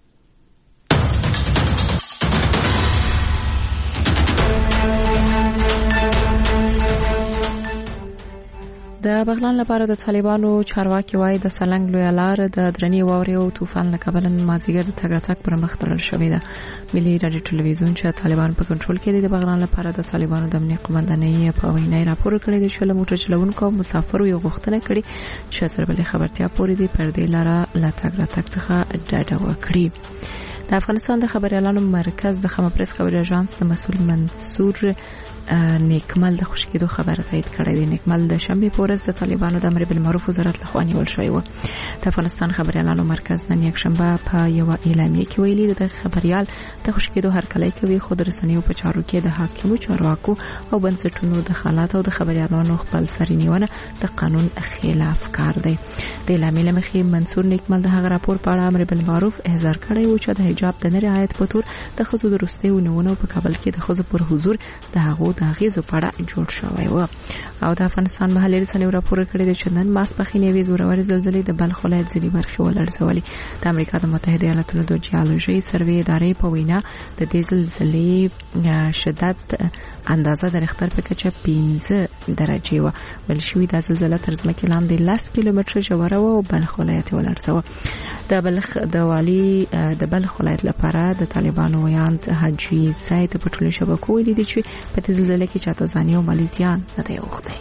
د بغلان لپاره د طالبانو چارواکي وایي د سالنګ لویه لار د درنې واورې او طوفان له کبله نن مازدیګر د تګ راتګ پر مخ تړل شوې ده. ملي راډیو ټلویزیون چې طالبان په کنټرول کې دی د بغلان لپاره د طالبانو د امنیت قومندانۍ په وینا راپور کړی دی چې له موټر چلوونکو او مسافرو یو غوښتنه کړې چې تر بلې خبرتیا پورې دی پر دې لاره له تګ راتګ څخه ډډه وکړي. د افغانستان د خبريالانو مرکز د خمه پریس خبري اژانس د مسؤل منصور نیکمل د خوشکېدو خبره تایید کړې ده. نیکمل د شنبه په ورځ د طالبانو د امر بالمعروف وزارت لخوا نیول شوی و. د افغانستان خبريالانو مرکز نن یک شنبه په یو اعلامیه کې ویلي د خبريال د خوشکېدو هرکلی کوي، خو د رسنیو په چارو کې د حاکمو چارواکو او بنسټونو د خلات او د خبريالانو خپل سرنیونه د قانون خلاف کار دی. د اعلامیې لمخې منصور نیکمل د هغه راپور په اړه امر بالمعروف احضار کړی و چې د حجاب د نه رعایت په تور د ښځو د وروستۍ ونیونه په کابل کې د ښځو پر حضور د هغو د اغیزو په اړه جوړ شوی و. او د افغانستان محلي رسنیو راپور کړی دی چې نن ماسپښین یوې زورورې زلزلې د بلخ ولایت ځینې برخې ولړزولې. د امریکا د متحده ایالاتونو د جیولوژي سروې ادارې په وینا د دې زلزلې شدت اندازه د ریختر په کچه پنځه درجې و. ویل شوي دا زلزله تر ځمکې لاندې لس کیلومتره ژوره و او بلخ ولایت یې ولړزوه. د بلخ د والي د بلخ ولایت لپاره د طالبانو ویاند حاجي سید په ټولو شبکو ویلي دي چې په دې زلزلې کې چاته ځاني او مالي زیان نه دی اوښتی.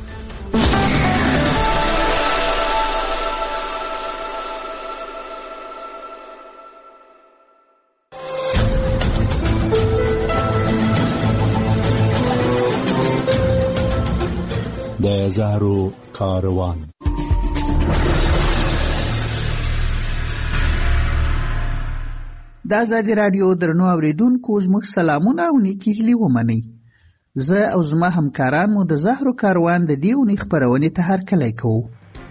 د زهرو کاروان. د آزادۍ راډیو درنو اوریدونکو زموږ سلامونه او نیکې هیلې ومنئ. زه او زما همکاران مو د زهرو کاروان د دې اونۍ خپرونې ته هرکلی کوو.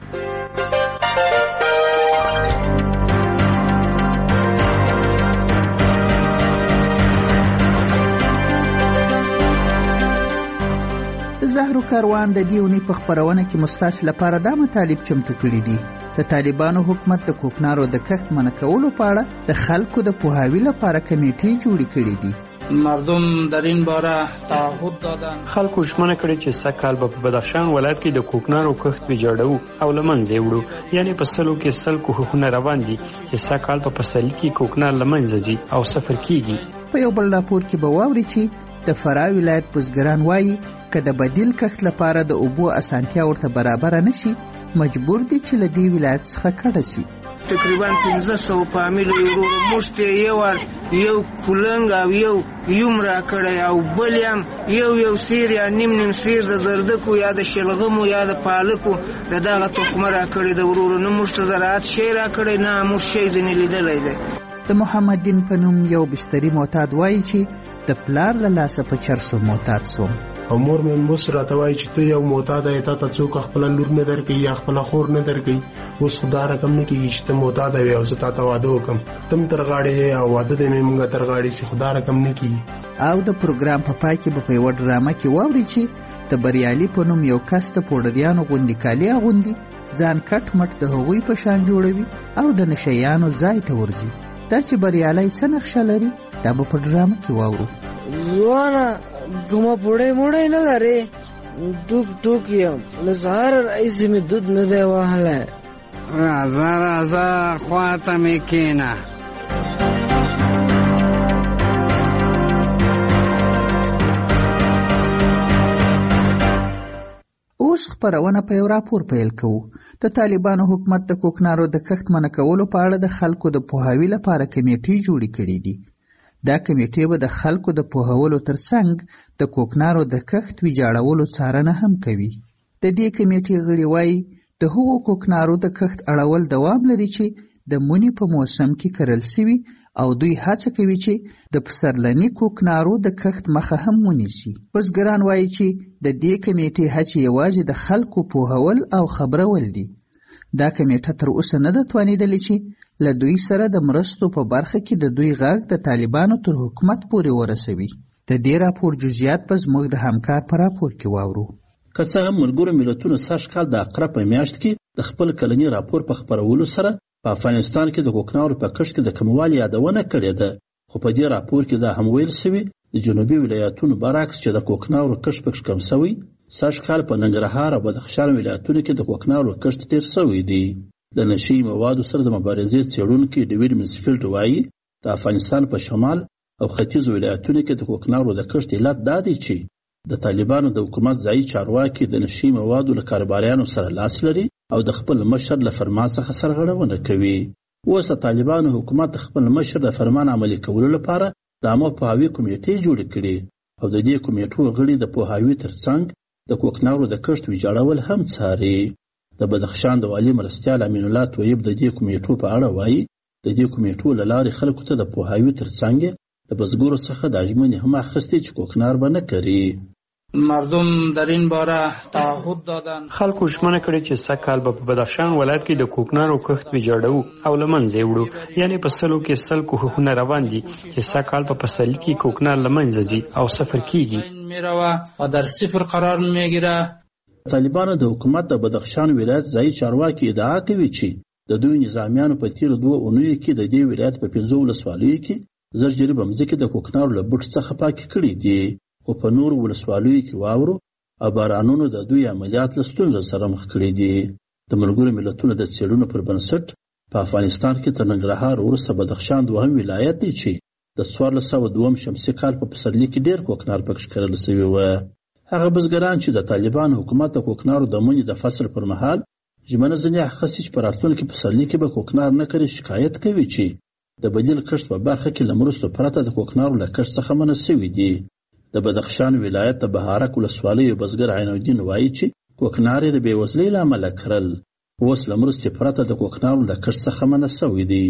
د زهرو کاروان د دې اونۍ په خپرونه کې مستاسو لپاره دا مطالب چمتو کړي دي. د طالبانو حکومت د کوکنارو د کښت منع کولو په اړه د خلکو د پوهاوي لپاره کمیټې جوړې کړې دي. مردم در این باره تعهد دادن. خلکو ژمنه کړې چې سږ کال به په بدخشان ولایت کې د کوکنارو کښت ویجاړو او له منځه یې وړو. یعنې په سلو کې سل کوښښونه روان دي چې سږ کال په پسرلي کې کوکنار له منځه ځي او صفر کېږي. په یو بل راپور کې به واورئ چې د فراه ولایت بزګران وایي که د بدیل کښت لپاره د اوبو اسانتیا ورته برابره نشي، مجبور دي چې له دې ولایت څخه کډه شي. تقریبا پنځه سوه فامیل ورو موږ ته یو یو کولنګ او یو یوم را کړی او بل یم یو یو سیر یا نیم نیم سیر د زردکو یا د شلغمو یا د پالکو د دغه تخمه را کړی د ورورو. نه موږ ته زراعت شی را کړی، نه موږ شی ځینې لیدلی دی. د محمد دین په نوم یو بستري معتاد وایي چې د پلار له لاسه په چرسو معتاد سوم. او مور مې موس راته وایي چې ته یو معتاد یې، تا ته څوک خپله لور نه درکوي یا خپله خور نه درکوي. اوس خو دا رقم نه کېږي چې ته معتاد وې او زه تا ته واده وکړم، ته هم تر غاړې یې او واده دې مې مونږه تر غاړې سي، خو دا رقم نه کېږي. او د پروګرام په پای کې به په یوه ډرامه کې واورئ چې د بریالي په نوم یو کس د پوډریانو غوندې کالي اغوندي، ځان کټ مټ د هغوی په شان جوړوي او د نشیانو ځای ته ورځي. دا چې بریالی څه نقشه لري دا به په ډرامه کې واورو. ځوانه کومه پوړی موړی نه لرې، ټوک ټوک یم، له سهاره راهیسې مې دود نه دی وهلی. راځه راځه خواته مې کښېنه. اوس خپرونه په یو راپور پیل کوو. د طالبانو حکومت د کوکنارو د کښت منع کولو په اړه د خلکو د پوهاوي لپاره کمیټې جوړې کړې دي. دا کمیټې به د خلکو د پوهولو ترڅنګ د کوکنارو د کښت ویجاړولو څارنه هم کوي. د دې کمیټې غړي وایي د هغو کوکنارو د کښت اړول دوام لري چې د مني په موسم کې کرل سوي او دوی هڅه کوي چې د پسرلني کوکنارو د کښت مخه هم ونیسي. بزګران وایي چې د دې کمیټې هڅې یوازې د خلکو پوهول او خبرول دي. دا کمیټه تر اوسه نه ده توانېدلې چې له دوی سره د مرستو په برخه کې د دوی غږ د طالبانو تر حکومت پورې ورسوي. د دې راپور جزئیات به زموږ د همکار په راپور کې واورو. که څه هم ملګرو ملتونو سږ کال د اقرب په میاشت کې د خپل کلني راپور په خپرولو سره په افغانستان کې د کوکنارو په کښت کې د کموالي یادونه کړې ده، خو په دې راپور کې دا هم ویل شوي د جنوبي ولایتونو برعکس چې د کوکنارو کښت پکې کم شوی. سږ کال په ننګرهار او بدخشان ولایتونو کې د کوکنارو کښت ډېر شوی دی. د نشي موادو سره د مبارزې څېړونکي ډیویډ منسفیلډ وایي د افغانستان په شمال او ختیځ ولایتونو کې د کوکنارو د کښت علت دا دی چې د طالبانو د حکومت ځایي چارواکي د نشي موادو له کاروباریانو سره لاس لري او د خپل مشر له فرمان څخه سرغړونه کوي. اوس د طالبانو حکومت د خپل مشر د فرمان عملي کولو لپاره د عامه پوهاوي کمیټې جوړې کړي او د دې کمیټو غړي د پوهاوي ترڅنګ د کوکنارو د کښت ویجاړول هم څاري. د بدخشان د والي مرستیال امین الله طیب د دې کمیټو په اړه وایي د دې کمیټو له لارې خلکو ته د پوهاوي ترڅنګ د بزګرو څخه د اجمنې هم اخیستې چې کوکنار به نه کري. مردم در این باره تعهد دادن. خلکو ژمنه کړې چې سږ کال به په بدخشان ولایت کې د کوکنارو کښت ویجاړو او له منځه یې وړو. یعنې په سلو کې سل کوښښونه روان دي چې سږ کال په پسرلي کې کوکنار له منځه ځي او صفر کیږي میروه و در صفر قرار میگیره. طالبانو د حکومت د بدخشان ولایت ځایي چارواکي ادعا کوي چې د دوی نظامیانو په تیرو دوه اونیو کې د دې ولایت په پنځو ولسوالیو کې زر جریبه مځکې د کوکنارو له بوټ څخه پاکې کړي دي، خو په نورو ولسوالیو کې واورو او بارانونو د دوی عملیات له ستونزو سره مخ کړي دي. د ملګرو ملتونو د څېړنو پر بنسټ په افغانستان کې تر ننګرهار وروسته بدخشان دوهم ولایت دی چې د څوارلس سوه دوم شمسي کال په پسرلي کې ډېر کوکنار پکې کرل شوي وه. هغه بزګران چې د طالبانو حکومت د کوکنارو د منې د فصل پر مهال ژمنه ځینې اخیستې چې په راتلونکي پسرلي کې به کوکنار نه کري، شکایت کوي چې د بدیل کښت په برخه کې له مرستو پرته د کوکنارو له کښت څخه منع شوي دي. د بدخشان ولایت د بهارک ولسوالۍ بزګر عین الدین وایي چې کوکنار یې د بېوزلۍ له امله کرل، اوس له مرستې پرته د کوکنارو له کښت څخه منع شوي دي.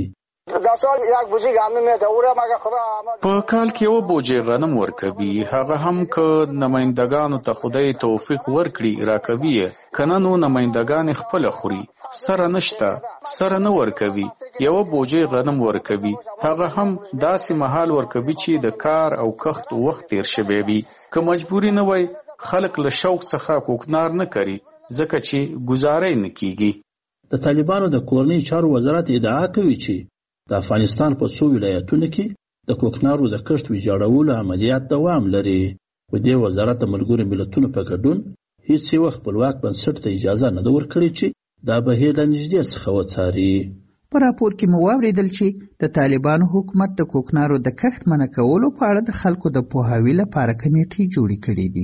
په کال کې یو بوجې غنم ورکوي، هغه هم که نمایندګانو ته خدای توفیق ورکړي راکوي، کنه نو نمایندګان خپل خوري. سره نشته، سره نه ورکوي، یو بوجې غنم ورکوي، هغه هم داسې مهال ورکوي چې د کار او کښت وخت تیر شوی وي. که مجبوري نه وای خلک له شوق څخه کوکنار نه کوي ځکه چې ګزارې نه کیږي. د طالبانو د کورنۍ چارو وزارت ادعا کوي چې د افغانستان په څو ولایتونو کې د کوکنارو د کښت ویجاړولو عملیات دوام لري، خو دې وزارت د ملګرو ملتونو په ګډون هیڅ یو خپلواک بنسټ ته اجازه نه ده ورکړې چې دا بهیر له نږدې څخه وڅاري. په راپور کې مو واورېدل چې د طالبانو حکومت د کوکنارو د کښت منع کولو په اړه د خلکو د پوهاوي لپاره کمیټې جوړې کړې دي.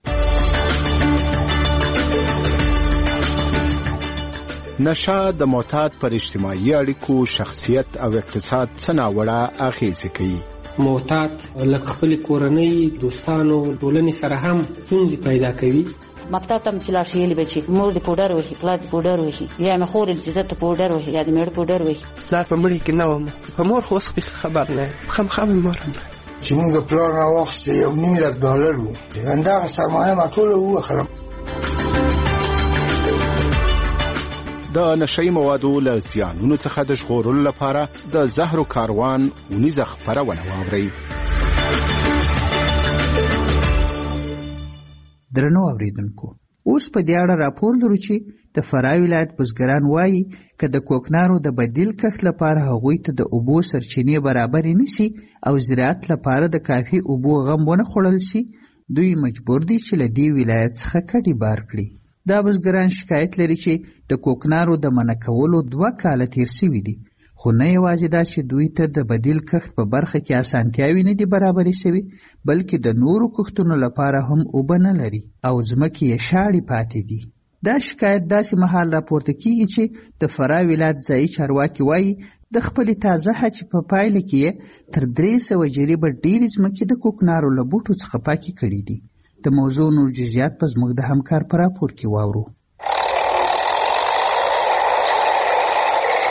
نشه د معتاد پر اجتماعي اړیکو، شخصیت او اقتصاد څه ناوړه اغېزې کوي. معتاد لکه خپل کورنۍ، دوستانو، ټولنې سره هم ستونزې پیدا کوي. مکتب ته چې لاړ شي یې به چې مور د پوډر وهي، پلار د پوډر وهي، یا مې خور چې زه ته پوډر وهي یا د مېړه پوډر وهي. پلار په مړي کې نه وم، په مور خو اوس خبر نه یم، خامخا مې مور هم چې موږ پلار راواخیسته یو نیم لک ډالر وو، همدغه سرمایه ما ټوله ووخرم. د نشئی موادو له زیانونو څخه د ژغورلو لپاره د زهرو کاروان اونیزه خپرونه واورئ. درنو اوریدونکو، اوس په دې اړه راپور لرو چې د فراه ولایت بزګران وایي که د کوکنارو د بدیل کښت لپاره هغوی ته د اوبو سرچینې برابرې نشي او زراعت لپاره د کافي اوبو غم ونه خوړل شي، دوی مجبور دي چې له دې ولایت څخه کډې بار کړي. دا بزګران شکایت لري چې د کوکنارو د منع کولو دوه کاله تیر شوي دي، خو نه یوازې دا چې دوی ته د بدیل کښت په برخه کې اسانتیاوې نه دي برابرې شوي، بلکې د نورو کښتونو لپاره هم اوبه نه لري او ځمکې یې شاړې پاتې دي. دا شکایت داسې مهال راپورته کیږي چې د فراه ولایت ځایي چارواکي وایي د خپلې تازه هڅې په پایله کې یې تر درې سوه جریبه ډېرې ځمکې د کوکنارو له بوټو څخه پاکې کړي دي. د موضوع نور جزئیات په زموږ د همکار په راپور کې واورو.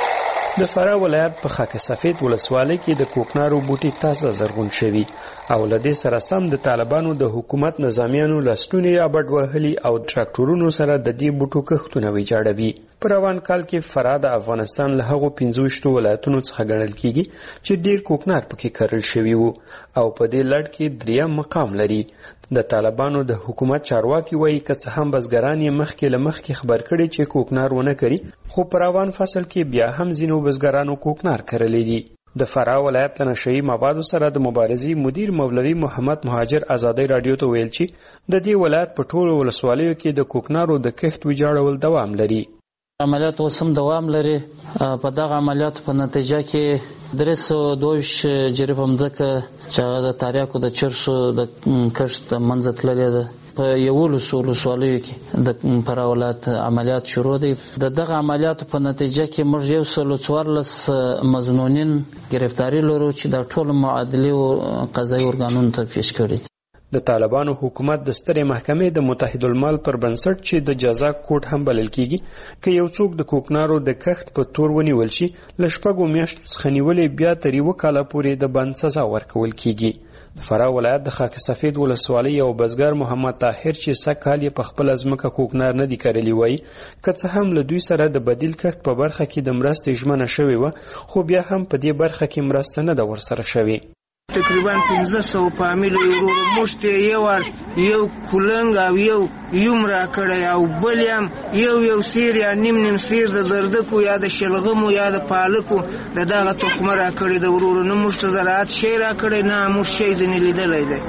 د فراه ولایت په خاک سفید ولسوالۍ کې د کوکنارو بوټي تازه زرغون شوي او له دې سره سم د طالبانو د حکومت نظامیانو لستونې رابډ وهلي او ټراکټورونو سره د دې بوټو کښتونه ویجاړوي. په روان کال کې فراه د افغانستان له هغو پنځه ویشتو ولایتونو څخه ګڼل کیږي چې ډیر کوکنار پکې کرل شوي وو او په دې لړ کې دریم مقام لري. د طالبانو د حکومت چارواکي وایي که څه هم بزګران یې مخکې له مخکې خبر کړي چې کوکنار ونه کري، خو په روان فصل کې بیا هم ځینو بزګرانو کوکنار کرلی دي. د فراه ولایت له نشهیي موادو سره د مبارزې مدیر مولوي محمد مهاجر ازادۍ راډیو ته ویل چې د دې ولایت په ټولو ولسوالیو کې د کوکنارو د کښت ویجاړول دوام لري. عملیات اوس هم دوام لري. په دغه عملیاتو په نتیجه کې درې سوه دوه ویشت جریبه مځکه چې هغه د تاریاکو د چرسو د کښت منځه تللې ده. په یولسو ولسوالیو کې د فراه ولایت عملیات شروع دي. د دغه عملیاتو په نتیجه کې موږ یو سل څوارلس مظنونین ګرفتاري لرو چې د ټولو معادلې او قضایي ارګانونو ته پیش کړي. د طالبانو حکومت د سترې محکمې د متحد المال پر بنسټ چې د جزا کوټ هم بلل کیږي که یو څوک د کوکنارو د کښت په تور ونیول شي له شپږو میاشتو څخه نیولې بیا تر یوه کاله پورې د بند سزا ورکول کیږي. د فراه ولایت د خاک سفید ولسوالۍ یو بزګر محمد طاهر چې سږ کال یې په خپله ځمکه کوکنار نه دي کرلی وایي که څه هم له دوی سره د بدیل کښت په برخه کې د مرستې ژمنه شوې وه خو بیا هم په دې برخه کې مرسته نه ده ورسره شوې. تقریبا پنځه سوه فامیل ورو موږ ته یو یو کولنګ او یو یوم را کړی او بل یم یو یو سیر یا نیم نیم سیر د زردکو یا د شلغمو یا د پالکو د دغه تخمه را کړی د ورور نه موږ ته زراعت شی را کړی نه موږ شی ځینې لیدلی دی.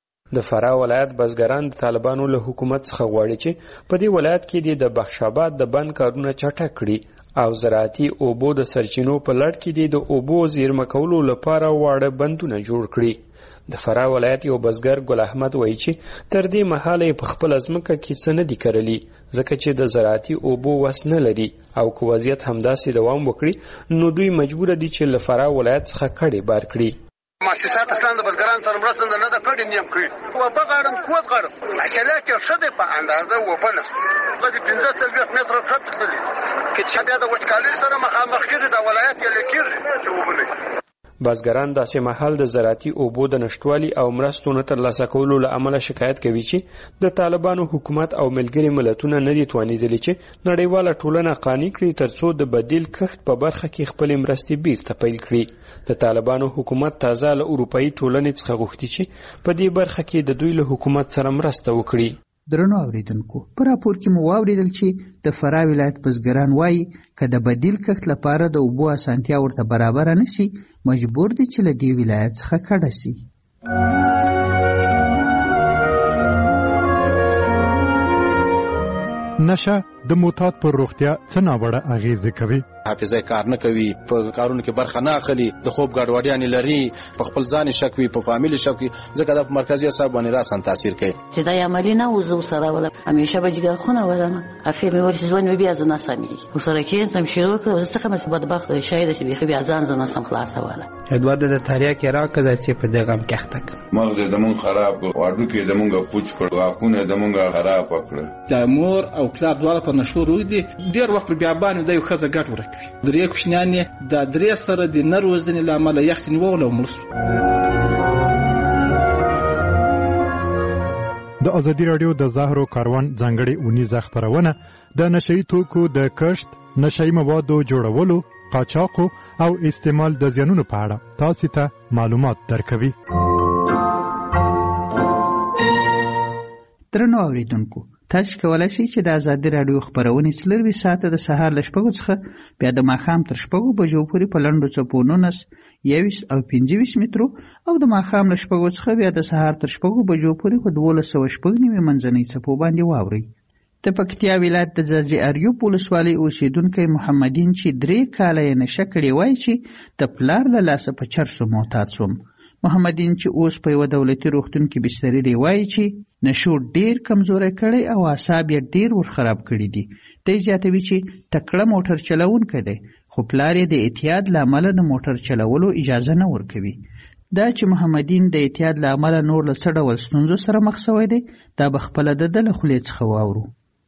د فراه ولایت بزګران د طالبانو له حکومت څخه غواړي چې په دې ولایت کې د بخشاباد د بند کارونه چټک کړي او زراعتي اوبو د سرچینو په لړ کې د اوبو زیرمه کولو لپاره واړه بندونه جوړ کړي. د فراه ولایت یو بزګر ګل احمد وایي چې تر دې مهاله یې په خپله ځمکه کې څه نه دي کرلي ځکه چې د زراعتي اوبو وس نه لري او که وضعیت همداسې دوام وکړي نو دوی مجبوره دي چې له فراه ولایت څخه کډې بار کړي. مؤسسات اصلا د بزګرانو سره مرسته نه ده کړې نیم کړي اوبه غواړم کوز غواړم حاصلات یې ښه دی په اندازه اوبه نشته هغه د پنځه څلوېښت متره کښت تللي که چې بیا د وچکالۍ سره مخامخ کېږي د ولایت یې لیکېږي چې اوبه نه وي. بزګران داسې مهال د زراعتي اوبو د نشتوالي او مرستو نه ترلاسه کولو له امله شکایت کوي چې د طالبانو حکومت او ملګري ملتونه نه دي توانېدلي چې نړیواله ټولنه قانع کړي ترڅو د بدیل کښت په برخه کې خپلې مرستې بیرته پیل کړي. د طالبانو حکومت تازه له اروپایي ټولنې څخه غوښتي چې په دې برخه کې د دوی له حکومت سره مرسته وکړي. درنو اوریدونکو په راپور کې مو واوریدل چې د فراه ولایت بزګران وایي که د بدیل کښت لپاره د اوبو اسانتیا ورته برابره نشي مجبور دي چې له دې ولایت څخه کډه شي. نشه د معتاد پر روغتیا څه ناوړه اغیزې کوي. حافظه کار نه کوي، په کارونو کې برخه نه اخلي، د خوب ګډوډیانې لري، په خپل ځان شک وي، په فامیل شک وي، ځکه د مرکزي اعصاب باندې راسن تاثیر کوي. چې دا عملی نه وزو سره ولا همیشه به جګر خونه ورانه اخر مې ورته ځوان بیا ځنه سمي وسره کې سم شروع کړ زه څنګه مې بدبخت شاید چې بیا ځان ځنه سم خلاص واله ادوار د تاریخ راکړه چې په دغه هم کېخته مغز د مون خراب واډو کې د مونږه پوچ کړ واکونه د مونږه خراب کړ. د مور او پلار دواړه په نشو روي دي ډیر وخت بیا باندې د یو خزه ګټ ورکوي. درې کوشنیان د درې سره د نروزنې لامل یختنی وول او مرسو. د ازادي رادیو د زهرو کاروان ځانګړي اونیزه خبرونه د نشئی توکو د کښت، نشئی موادو جوړولو، قاچاقو او استعمال د زیانونو په اړه تاسو ته معلومات درکوي. درنو اوریدونکو تاسو کولای شئ چې د ازادي رادیو خبرونه څلروي ساعته د سهار له شپږو څخه بیا د ماښام تر شپږو بجو پورې په لنډو څپو نولس، یویشت او پنځه ویشت مترو او د ماښام له شپږو څخه بیا د سهار تر شپږو بجو پورې په دولس سوه شپږ نوي منځنۍ څپو باندې واورئ. د پکتیا ولایت د ځاځي اریوب ولسوالۍ اوسیدونکی محمدین چې درې کاله یې نشه کړې وایي چې د پلار له لاسه په چرسو معتاد شوم. محمدین چې اوس په یوه دولتي روغتون کې بستري دی وایي چې نشو ډیر کمزوری کړی او اعصاب یې ډیر ورخراب کړي دي. دی زیاتوي چې تکړه موټر چلوونکی دی خو پلار یې د اعتیاد له امله د موټر چلولو اجازه نه ورکوي. دا چې محمدین د اعتیاد له امله نور له څه ډول ستونزو سره مخ شوی دی دا به خپله د ده له خولې څخه واورو.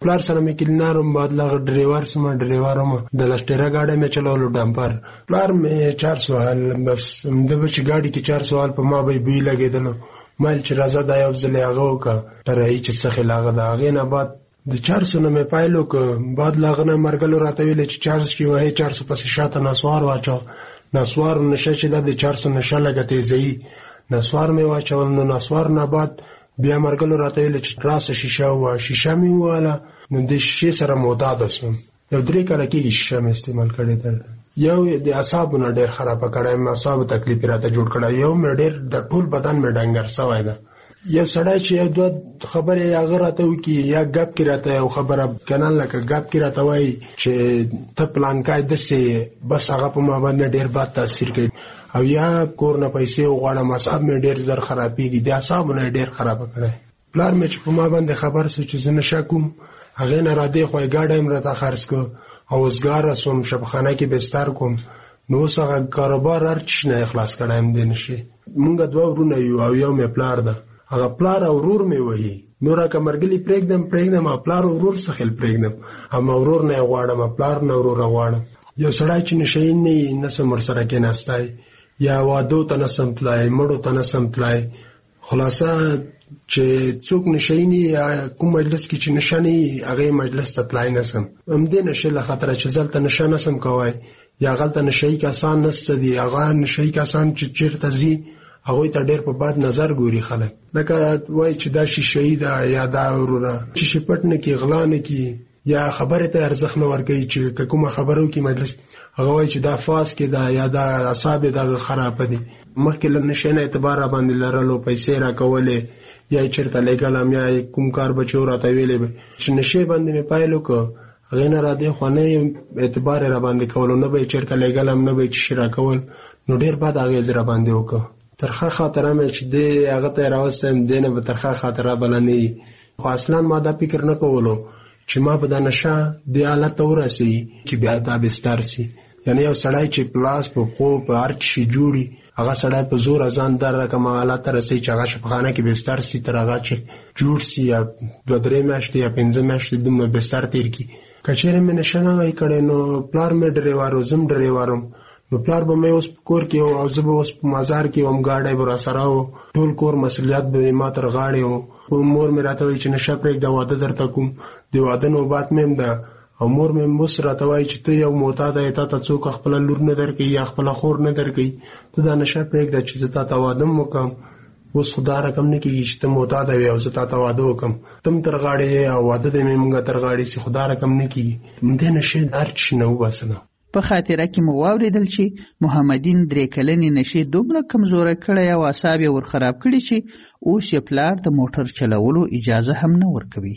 پلار سره مې کلینارم بعد لغه ډرایور سم ډرایورم د لشټره گاډي مې چلولو ډمپر پلار مې چار سوال بس د بچ گاډي کې چار سوال په ما به بي لګیدل مال چې راځه دا یو ځل هغه وکړه ترې چې څه خلاغه دا هغه نه بعد د چار سو نه مې پایلو ک بعد لاغه نه مرګلو راته ویل چې چار سو وای چار سو پس شاته نسوار واچو نسوار نشه چې د چار سو نشه لګته زی نسوار مې واچو نو نسوار نه بعد بیا مرګلو راته ویل چې راسه شیشه وا شیشه مې واله نو د شیشه سره معتاد شوم یو درې کاله کې شیشه مې استعمال کړې ده یو د اعصابونو ډېر خراب کړای مې اعصاب تکلیف راته جوړ کړای یو مې ډېر د ټول بدن مې ډنګر سوای ده یو سړی چې یو دوه خبرې هغه راته وکړي یا ګپ کې راته یو خبره کنه لکه ګپ کې راته وایي چې ته پلان کای دسې بس هغه په ما باندې ډېر بد تاثیر کوي او یا کور نه پیسې وغواړم اعصاب مې ډېر زر خرابېږي د اعصابونه ډېر خراب کړی پلار مې چې په ما باندې خبر سو چې زه نشه کوم هغې نه رادې خو یې ګاډی م راته خرڅ کړ او اوزګاره سوم شبخانه کې بستر کوم نو اوس هغه کاروبار هر چیز نه خلاص کړی م دی نشي مونږ دوه ورونه یو او یو مې پلار ده هغه پلار او ورور مې وایي نور که مرګلي پرېږدم پرېږدم او پلار او ورور څخه پرېږدم هم ورور نه غواړم پلار نه ورور غواړم یو سړی چې نشي نه نسم ورسره کېناستی یا واده ته نسم تلای مړو ته نسم تلای خلاصه چې څوک نشي نه یا کوم مجلس کې چې نشانی هغه مجلس ته تلای نسم هم دې نشه له خطر چې ځلته نشه نسم کوای یا غلطه نشي کسان نسته دي هغه نشي کسان چې چیرته زی هغه ته ډېر په باد نظر ګوري خلک لکه وای چې دا شي شهید یا دا ورونه چې شپټ نه کې غلا نه کې یا خبره ته ارزښت نه ورکوي چې کومه خبرو کې مجلس هغه وای چې دا فاس کې دا یا دا اعصاب دا خراب دي مخکې له نشه نه اعتبار باندې لرلو پیسې راکولې یا چیرته لګالم یا کوم کار بچو راته ویلې چې نشه باندې مې پایلو کو غینه را دي خو نه اعتبار را باندې کولو نه به چیرته لګالم نه به چې شرا کول نو ډېر بد هغه زرا باندې وکړه ترخه خاطره مې چې دې هغه ته راوستم دینه به ترخه خاطره بلنې خو اصلا ما دا فکر نه کولو چې ما په دا نشه د حالت ورسي چې بیا دا بستر سي یعنی یو سړی چې پلاس په خو په هر شي جوړي هغه سړی په زور ځان در رقم حالت رسي چې هغه شپخانه کې بستر سي تر هغه چې جوړ سي یا دوه درې میاشتې یا پنځه میاشتې دومره بستر تیر کی کچېره مې نشه نه وای کړي نو پلار مې ډرایور زم ډرایورم نو پلار به مې اوس کور کې او زه به اوس په مزار کې هم گاډي بر سره او ټول کور مسولیت به ما تر غاړې او مور مې راته وای چې نشه پرې دا واده درته کوم دی واده نو بات مې ده او مور مې مس راته وای چې ته یو معتاد یې تا ته څوک خپل لور نه درکې یا خپل خور نه درکې ته دا نشه پرې دا چې تا ته واده وکم اوس خدا رقم نه کېږي چې ته معتاد وي او زه تا ته واده وکم تم تر غاړې او واده دې مې مونږ تر غاړې سي خدا رقم نه کېږي دې نشه هرچ نه وباسنه په خاطره کې مو واوریدل چې محمدین درې کلنې نشي دومره کمزوره کړی او اعصاب یې ور خراب کړي چې اوس یې پلار د موټر چلولو اجازه هم نه ورکوي.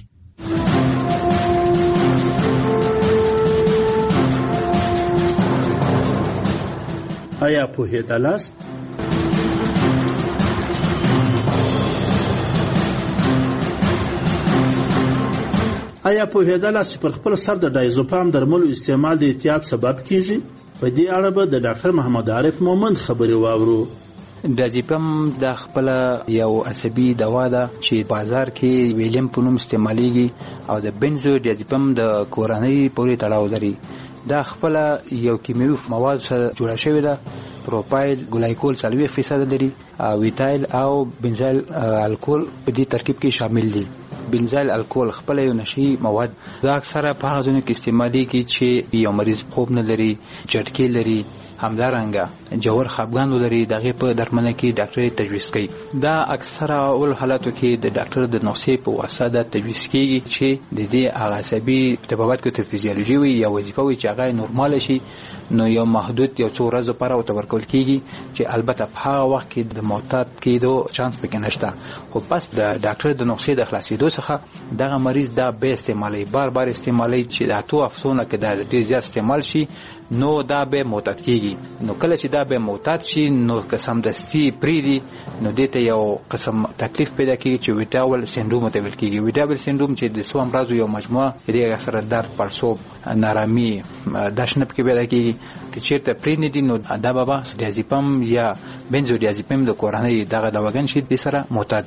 آیا پوهېدلاست؟ آیا پوهېدلاست چې پر خپل سر د ډایزوپام درملو استعمال د اعتیاد سبب کیږي؟ په دې اړه به د ډاکټر محمد عارف مومند خبرې واورو. ډایزوپام د خپل یو عصبي دوا ده چې بازار کې ویلیم په نوم استعمالېږي او د بنزو ډایزوپام د کورنۍ پورې تړاو لري. دا خپل یو کیمیاوي مواد سره جوړه شوې ده. پروپایل ګلایکول څلوېښت فیصد لري او ویتایل او بنزایل الکول په دې ترکیب کې شامل دي. بنزایل الکول خپل یو نشي مواد دا اکثره په هغه ځایونو کې استعمالېږي چې یو مریض خوب نه لري، چټکي لري، همدارنګه جوړ خپګان ولري. دغه په درملنه کې ډاکټر تجویز کوي. دا اکثره اول حالاتو کې د ډاکټر د نسخې په واسطه د تجویز کیږي چې د دې عصبي طبابت کې د فزیولوژي وي یا وظیفه وي چې هغه نورمال شي، نو یو محدود یو څو ورځې لپاره او تورکول کیږي چې البته په هغه وخت کې د معتاد کېدو چانس پکې نشته. خو پس د ډاکټر د نسخې د خلاصېدو څخه دغه مریض دا به استعمالي بار بار استعمالي چې د اتو افسونه کې د ډېر زیات استعمال شي نو دا به معتاد کیږي. نو کله چې دا به معتاد شي نو قسم دستی پریدي نو دته یو قسم تکلیف پیدا کیږي چې ویټاول سندروم ته ویل کیږي. ویټاول سندروم چې د سو امراض یو مجموعه دی سره درد، پړسوب، نارامي، داشنب کې پیدا کیږي. چې چیرته پرې دي نو دا به ډایزوپام یا بنزودیازپام د کورنۍ دغه دواګان شي د سره معتاد وي.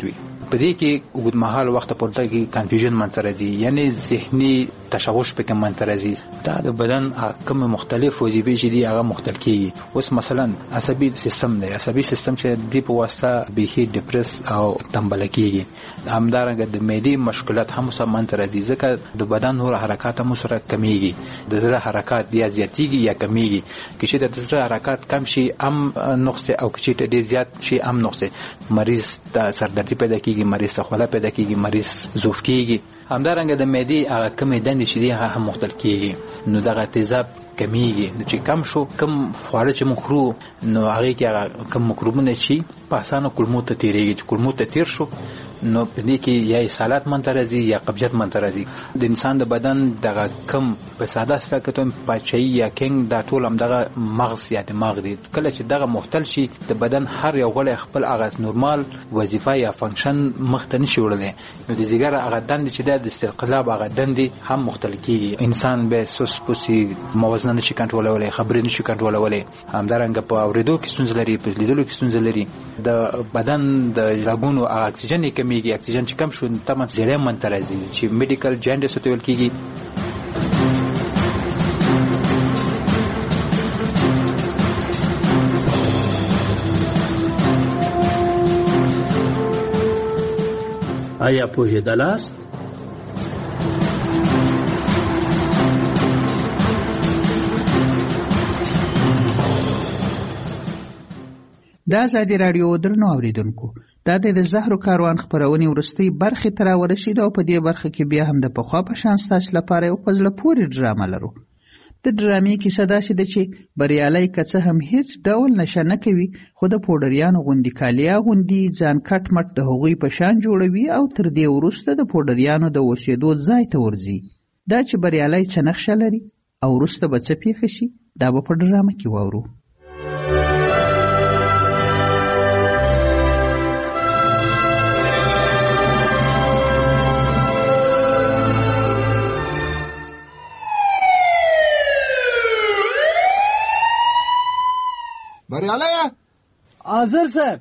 په دې کې اوږدمهال وخت پورته کې کنفیوژن منځ راځي، یعنی ذهني تشوش پکې منځ راځي. دا د بدن کوم مختلف وظیفې چې دي هغه مختلف کیږي. اوس مثلا عصبي سیستم دی، عصبي سیستم چې دی په واسطه به ډیپریس او تنبل کیږي. همدارنګه د معدې مشکلات هم سره منځ راځي، ځکه د بدن نور حرکات هم سره کمیږي، د زړه حرکات یا زیاتیږي یا کمیږي. که چې د زړه حرکات کم شي هم نقص او که چې ډېر زیات شي هم نقص. مریض ته سردردي پیدا کیږي، مریض ته خوله پیدا کیږي، مریض ضعف کیږي. همدارنګه د معدې هغه کمې دندې چې دي هغه هم مختل کیږي، نو دغه تیزاب کمیږي. نو چې کم شو کم خواړه چې موږ خورو نو هغې کې هغه کم مکروبونه چې په اسانه کولمو ته تېرېږي، چې کولمو ته تېر شو نو په دې کې یا اسهالات منځته راځي یا قبضیت منځته راځي. د انسان د بدن دغه کم په ساده سترګه کتو پاچایي یا کینګ دا ټول همدغه مغز یا دماغ دی. کله چې دغه مختل شي د بدن هر یو غړی خپل هغه نورمال وظیفه یا فنکشن مخته نشي وړلی، نو د ځیګر هغه دندې چې د استقلاب هغه دندې هم مختل کیږي. انسان به سوس پوسي، موازنه نشي کنټرولولی، خبرې نشي کنټرولولی. همدارنګه په اورېدو کې ستونزه لري، په لیدلو کې ستونزه لري. د بدن د رګونو هغه اکسیجن یې کمیږي، اکسیجن چې کم شو تمه زیړی منځته راځي چې میډیکل جاینډس ورته ویل کیږي. آیا پوهېدلاست؟ د ازادي راډیو درنو اوریدونکو، دا د زهرو کاروان خپرونې وروستۍ برخې ته راورسېدو او په دې برخه کې بیا هم د پخوا په شان ستاسو لپاره یو په زړه پورې ډرامه لرو. د ډرامې کیسه داسې ده چې بریالی که څه هم هیڅ ډول نشه نه کوي، خو د پوډریانو غوندې کالي اغوندي، ځان کټ مټ د هغوی په شان جوړوي او تر دې وروسته د پوډریانو د اوسېدو ځای ته ورځي. دا چې بریالی څه نقشه لري او وروسته به څه پیښه شي دا به په ډرامه کې واورو. بریالی حاضر صاحب،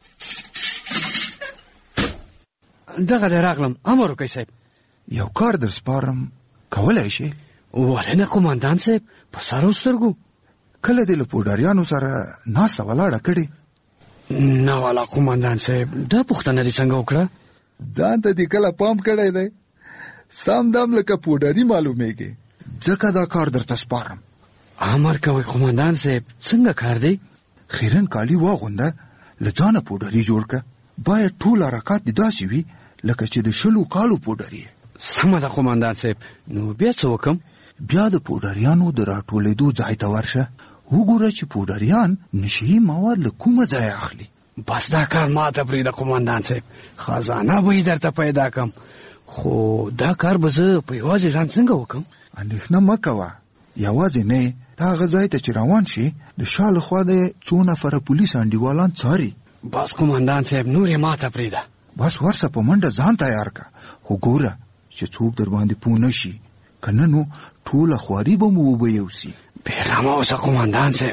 دغه دی راغلم. امر وکړئ صاحب. یو کار در سپارم، کولی شي؟ ولې نه قومندان صاحب، په سر او سترګو. کله دې له پوډریانو سره ناسته ولاړه کړې؟ نه والا قومندان صاحب، دا پوښتنه دې څنګه وکړه؟ ځان ته دې کله پام کړی دی؟ سم دم لکه پوډري معلومیږي، ځکه دا کار درته سپارم. امر کوئ قومندان صاحب، څنګه کار دی؟ خیرن کالی واغونده، له ځانه پوډري جوړ که. باید ټول حرکات دې داسې وي لکه چې د شلو کالو پوډري. سمه ده قومندان صاحب، نو بیا څه وکم؟ بیا د پوډریانو د راټولېدو ځای ته ورشه، وګوره چې پوډریان نشهي مواد له کومه ځای اخلي. بس دا کار ماته پرېږده قومندان صاحب، خزانه به یې درته پیدا کم. خو دا کار به زه په یوازې ځان څنګه وکم؟ اندېښنه مه کوه، یوازې نه تا هغه ځای ته چې روان شي د شا له خوا د څو نفره پولیس انډیوالان څاري. بس قومندان صاحب، نور یې ماته پرېږده. بس ورسه په منډه ځان تیار که، خو ګوره چې څوک در باندې پوه نه شي، که نه نو ټوله خواري به مو وبه یوسي. بېغمه اوسه قومندان صاحب.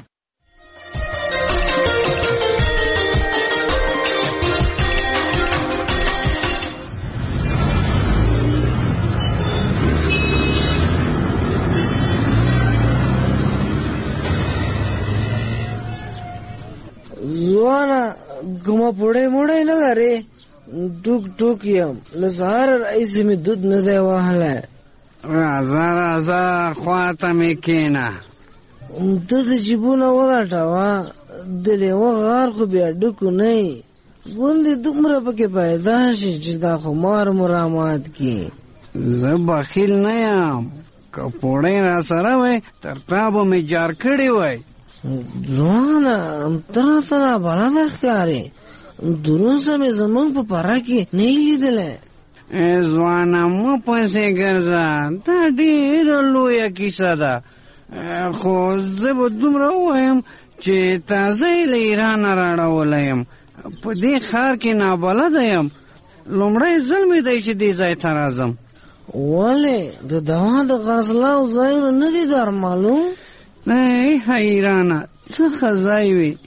ځوانه کومه پوړی موړی نه لرې؟ ټوک ټوک یم، له سهاره راهیسې مې دود نه دی وهلی. راځه راځه خواته مې کښېنه. ته د جیبونه ولټوه، د لیوه غار خو بیا ډکو نه یي، ګوندې دومره پکې پیدا شي چې دا خو مار مو رامات کړي. زه بخیل نه یم، که پوړی را سره وی تر تا به مې جار کړی وی. ځوانه ته راته نابلده ښکارې، دروسه مې زمونږ په پره کې نه یې لیدلی. ځوانه مه پسې ګرځه، دا ډېره لویه کیسه ده، خو زه به دومره ووایم چې تازه یې له ایرانه راړولی یم. په دې ښار کې نابلده یم، لومړی ځل مې دی چې دې ځای ته راځم. ولې د دوا د خرڅلاو ځایونه نه دي در معلوم؟ ای حیرانه، څه ښه ځای وي،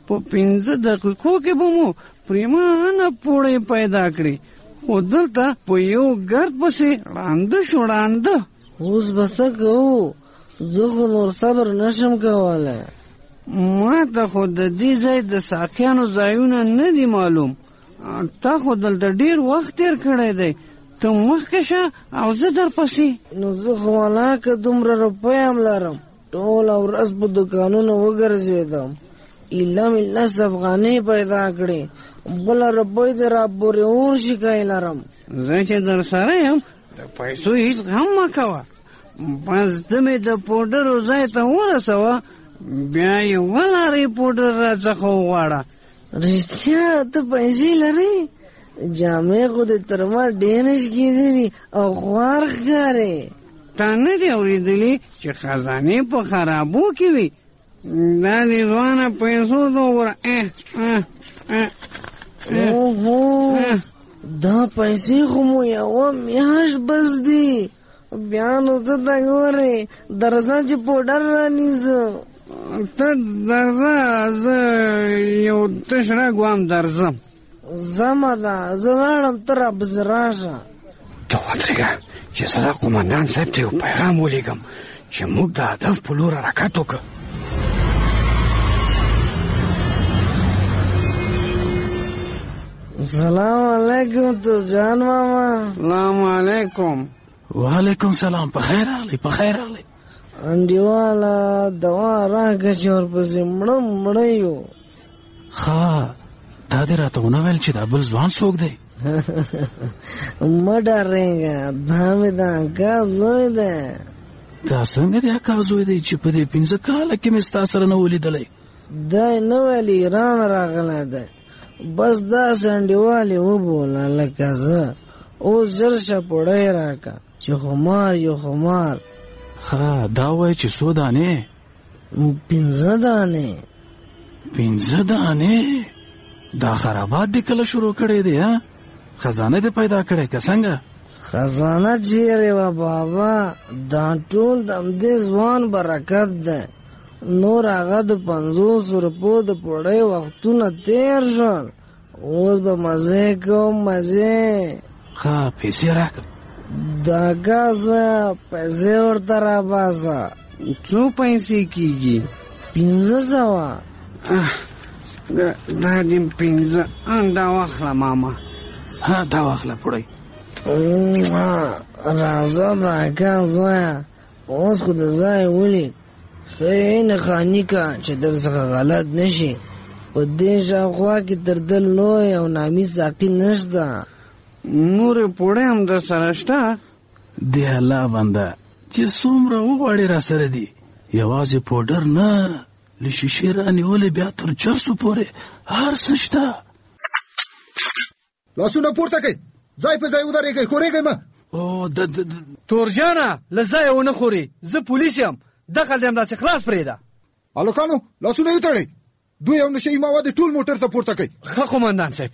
په پنځه دقیقو کې به مو پریمانه پوړۍ پیدا کړي، خو دلته په یو ګرد پسې ړانده شو ړانده. اوس به څه کوو؟ زه خو نور صبر نشم کولی. ما ته خو د دې ځای د ساقیانو ځایونه نه دي معلوم. تا خو دلته ډېر وخت تېر کړی دی، ته مخکې شه او زه در پسې. نو زه خو ولاکه دومره روپۍ هم لرم، ټوله ورځ په دوکانونو وګرځېدم، ایله مې لس افغانۍ پیدا کړې، بله روپۍ د راپورې اور شکای لرم. زه چې در سره یم د پیسو هېڅ غم مه کوه، بس ته مې د پوډرو ځای ته ورسوه، بیا یې ولارې پوډر را څخه وغواړه. رښتیا ته پیسې لرې؟ جامې خو دې تر ما ډېرې شکېدلي او خوار ښکارې. تا نه دي اورېدلي چې خزانې په خرابو کې وي؟ دا دې ځوانه پیسو ته وګوره. اوهو، دا پیسې خو مو یوه میاشت بس دي. بیا نو ته ته ګورې درځه چې پوډر رانیسه. ته درځه، زه یو تش رګ درځم. زمه ده، زه لاړم، ته راپسې راشه. ته ودرېږه چې زه دا قومندان صاحب ته یو پیغام ولیږم چې موږ د هدف په لور حرکت وکړو. سلام علیکم ترجان ماما. سلام علیکم. وعلیکم سلام. په خیر راغلی، په خیر راغلی. انډیواله دوا راکړه چې ورپسې مړه مړه یو. ښه، دا دې راته ونه ویل چې دا بل ځوان څوک دی؟ مه ډارېږه، دا مې د اکا زوی دی. دا څنګه دی اکا زوی دی چې په دې پنځه کاله کې مې ستا سره نه ولیدلی؟ دی نه ویل ایران راغلی دی، بس داسې انډیوالې وبوله لکه زه. اوس ژر شه پوړۍ راکړه چې خمار یو خمار. ښه، دا وایي چې څو دانې؟ پنځه دانې. پنځه دانې؟ دا خرابات دې کله شروع کړی دی؟ ها، خزانه دې پیدا کړی که څنګه؟ خزانه چیرې وه بابا، دا ټول د همدې ځوان برکت دی. نور هغه د پنځوس روپو د پوړۍ وختونه تېر شول، اوس به مزې کوم مزې. ښه، پیسې راکړه. د اکا زویه پیسې ورته راباسه. څو پیسې کېږي؟ پنځه سوه. دا دې پنځه. دا واخله ماما. ها، دا واخله پوړۍ. راځه د اکا زویه، اوس خو د ځای ولید. ښه یې نښاني که چې در څخه غلط نه شي. په دې شاوخوا کې تر ده لوی او نامي ساقي نشته. نورې پوړۍ هم در سره شته؟ د الله بنده چې څومره وغواړې را سره دي، یوازې پوډر نه، له شیشې رانیولې بیا تر چرسو پورې هر څه شته. لاسونه پورته کړئ، ځای په ځای ودرېږئ، ښورېږئ مه. او د تورجانه له ځایه ونه خورې، زه پولیس یم، دخل دې همداسې خلاص پرېږده. هلکانو لاسونه یې وتړئ، دوی او نشه یي مواد ټول موټر ته پورته کړئ. ښه قومندان صاحب.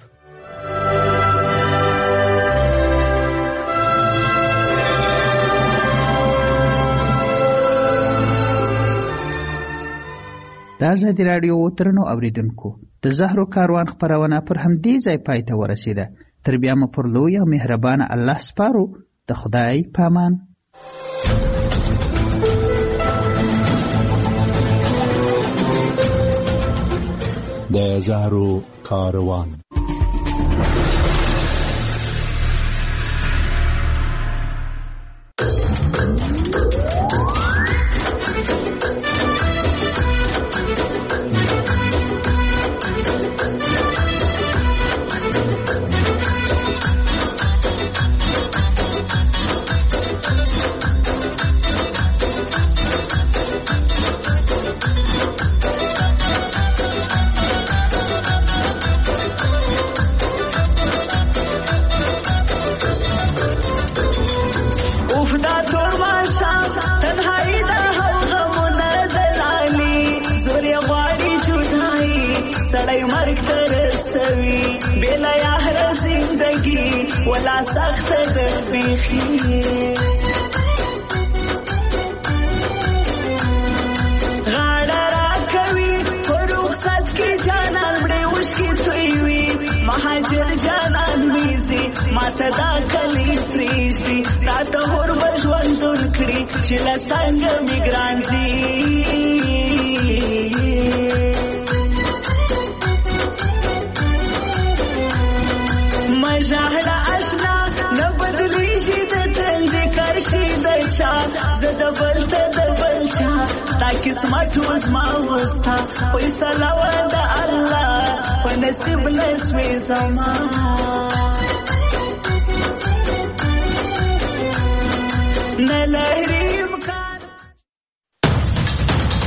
د ازادي راډیو درنو اوریدونکو، د زهرو کاروان خپرونه پر همدې ځای پای ته ورسېده. تر بیا مو پر لوی او مهربانه الله سپارو. د خدای پامان. د زهرو کاروان. ولا سخت دبیخی غاړه را کوي په رخصت کې جان ماته دا کلی پریږدي راته هور به ژوندون کړي چې له څنګه مې ګران دي مه ژاړه اشنا نه بدلیږي د تل د کرشي د چا زه د بل ته د بل چا تا قسمت و زما وستا فیصله وه د الله په نصیب نسوې زما نه لري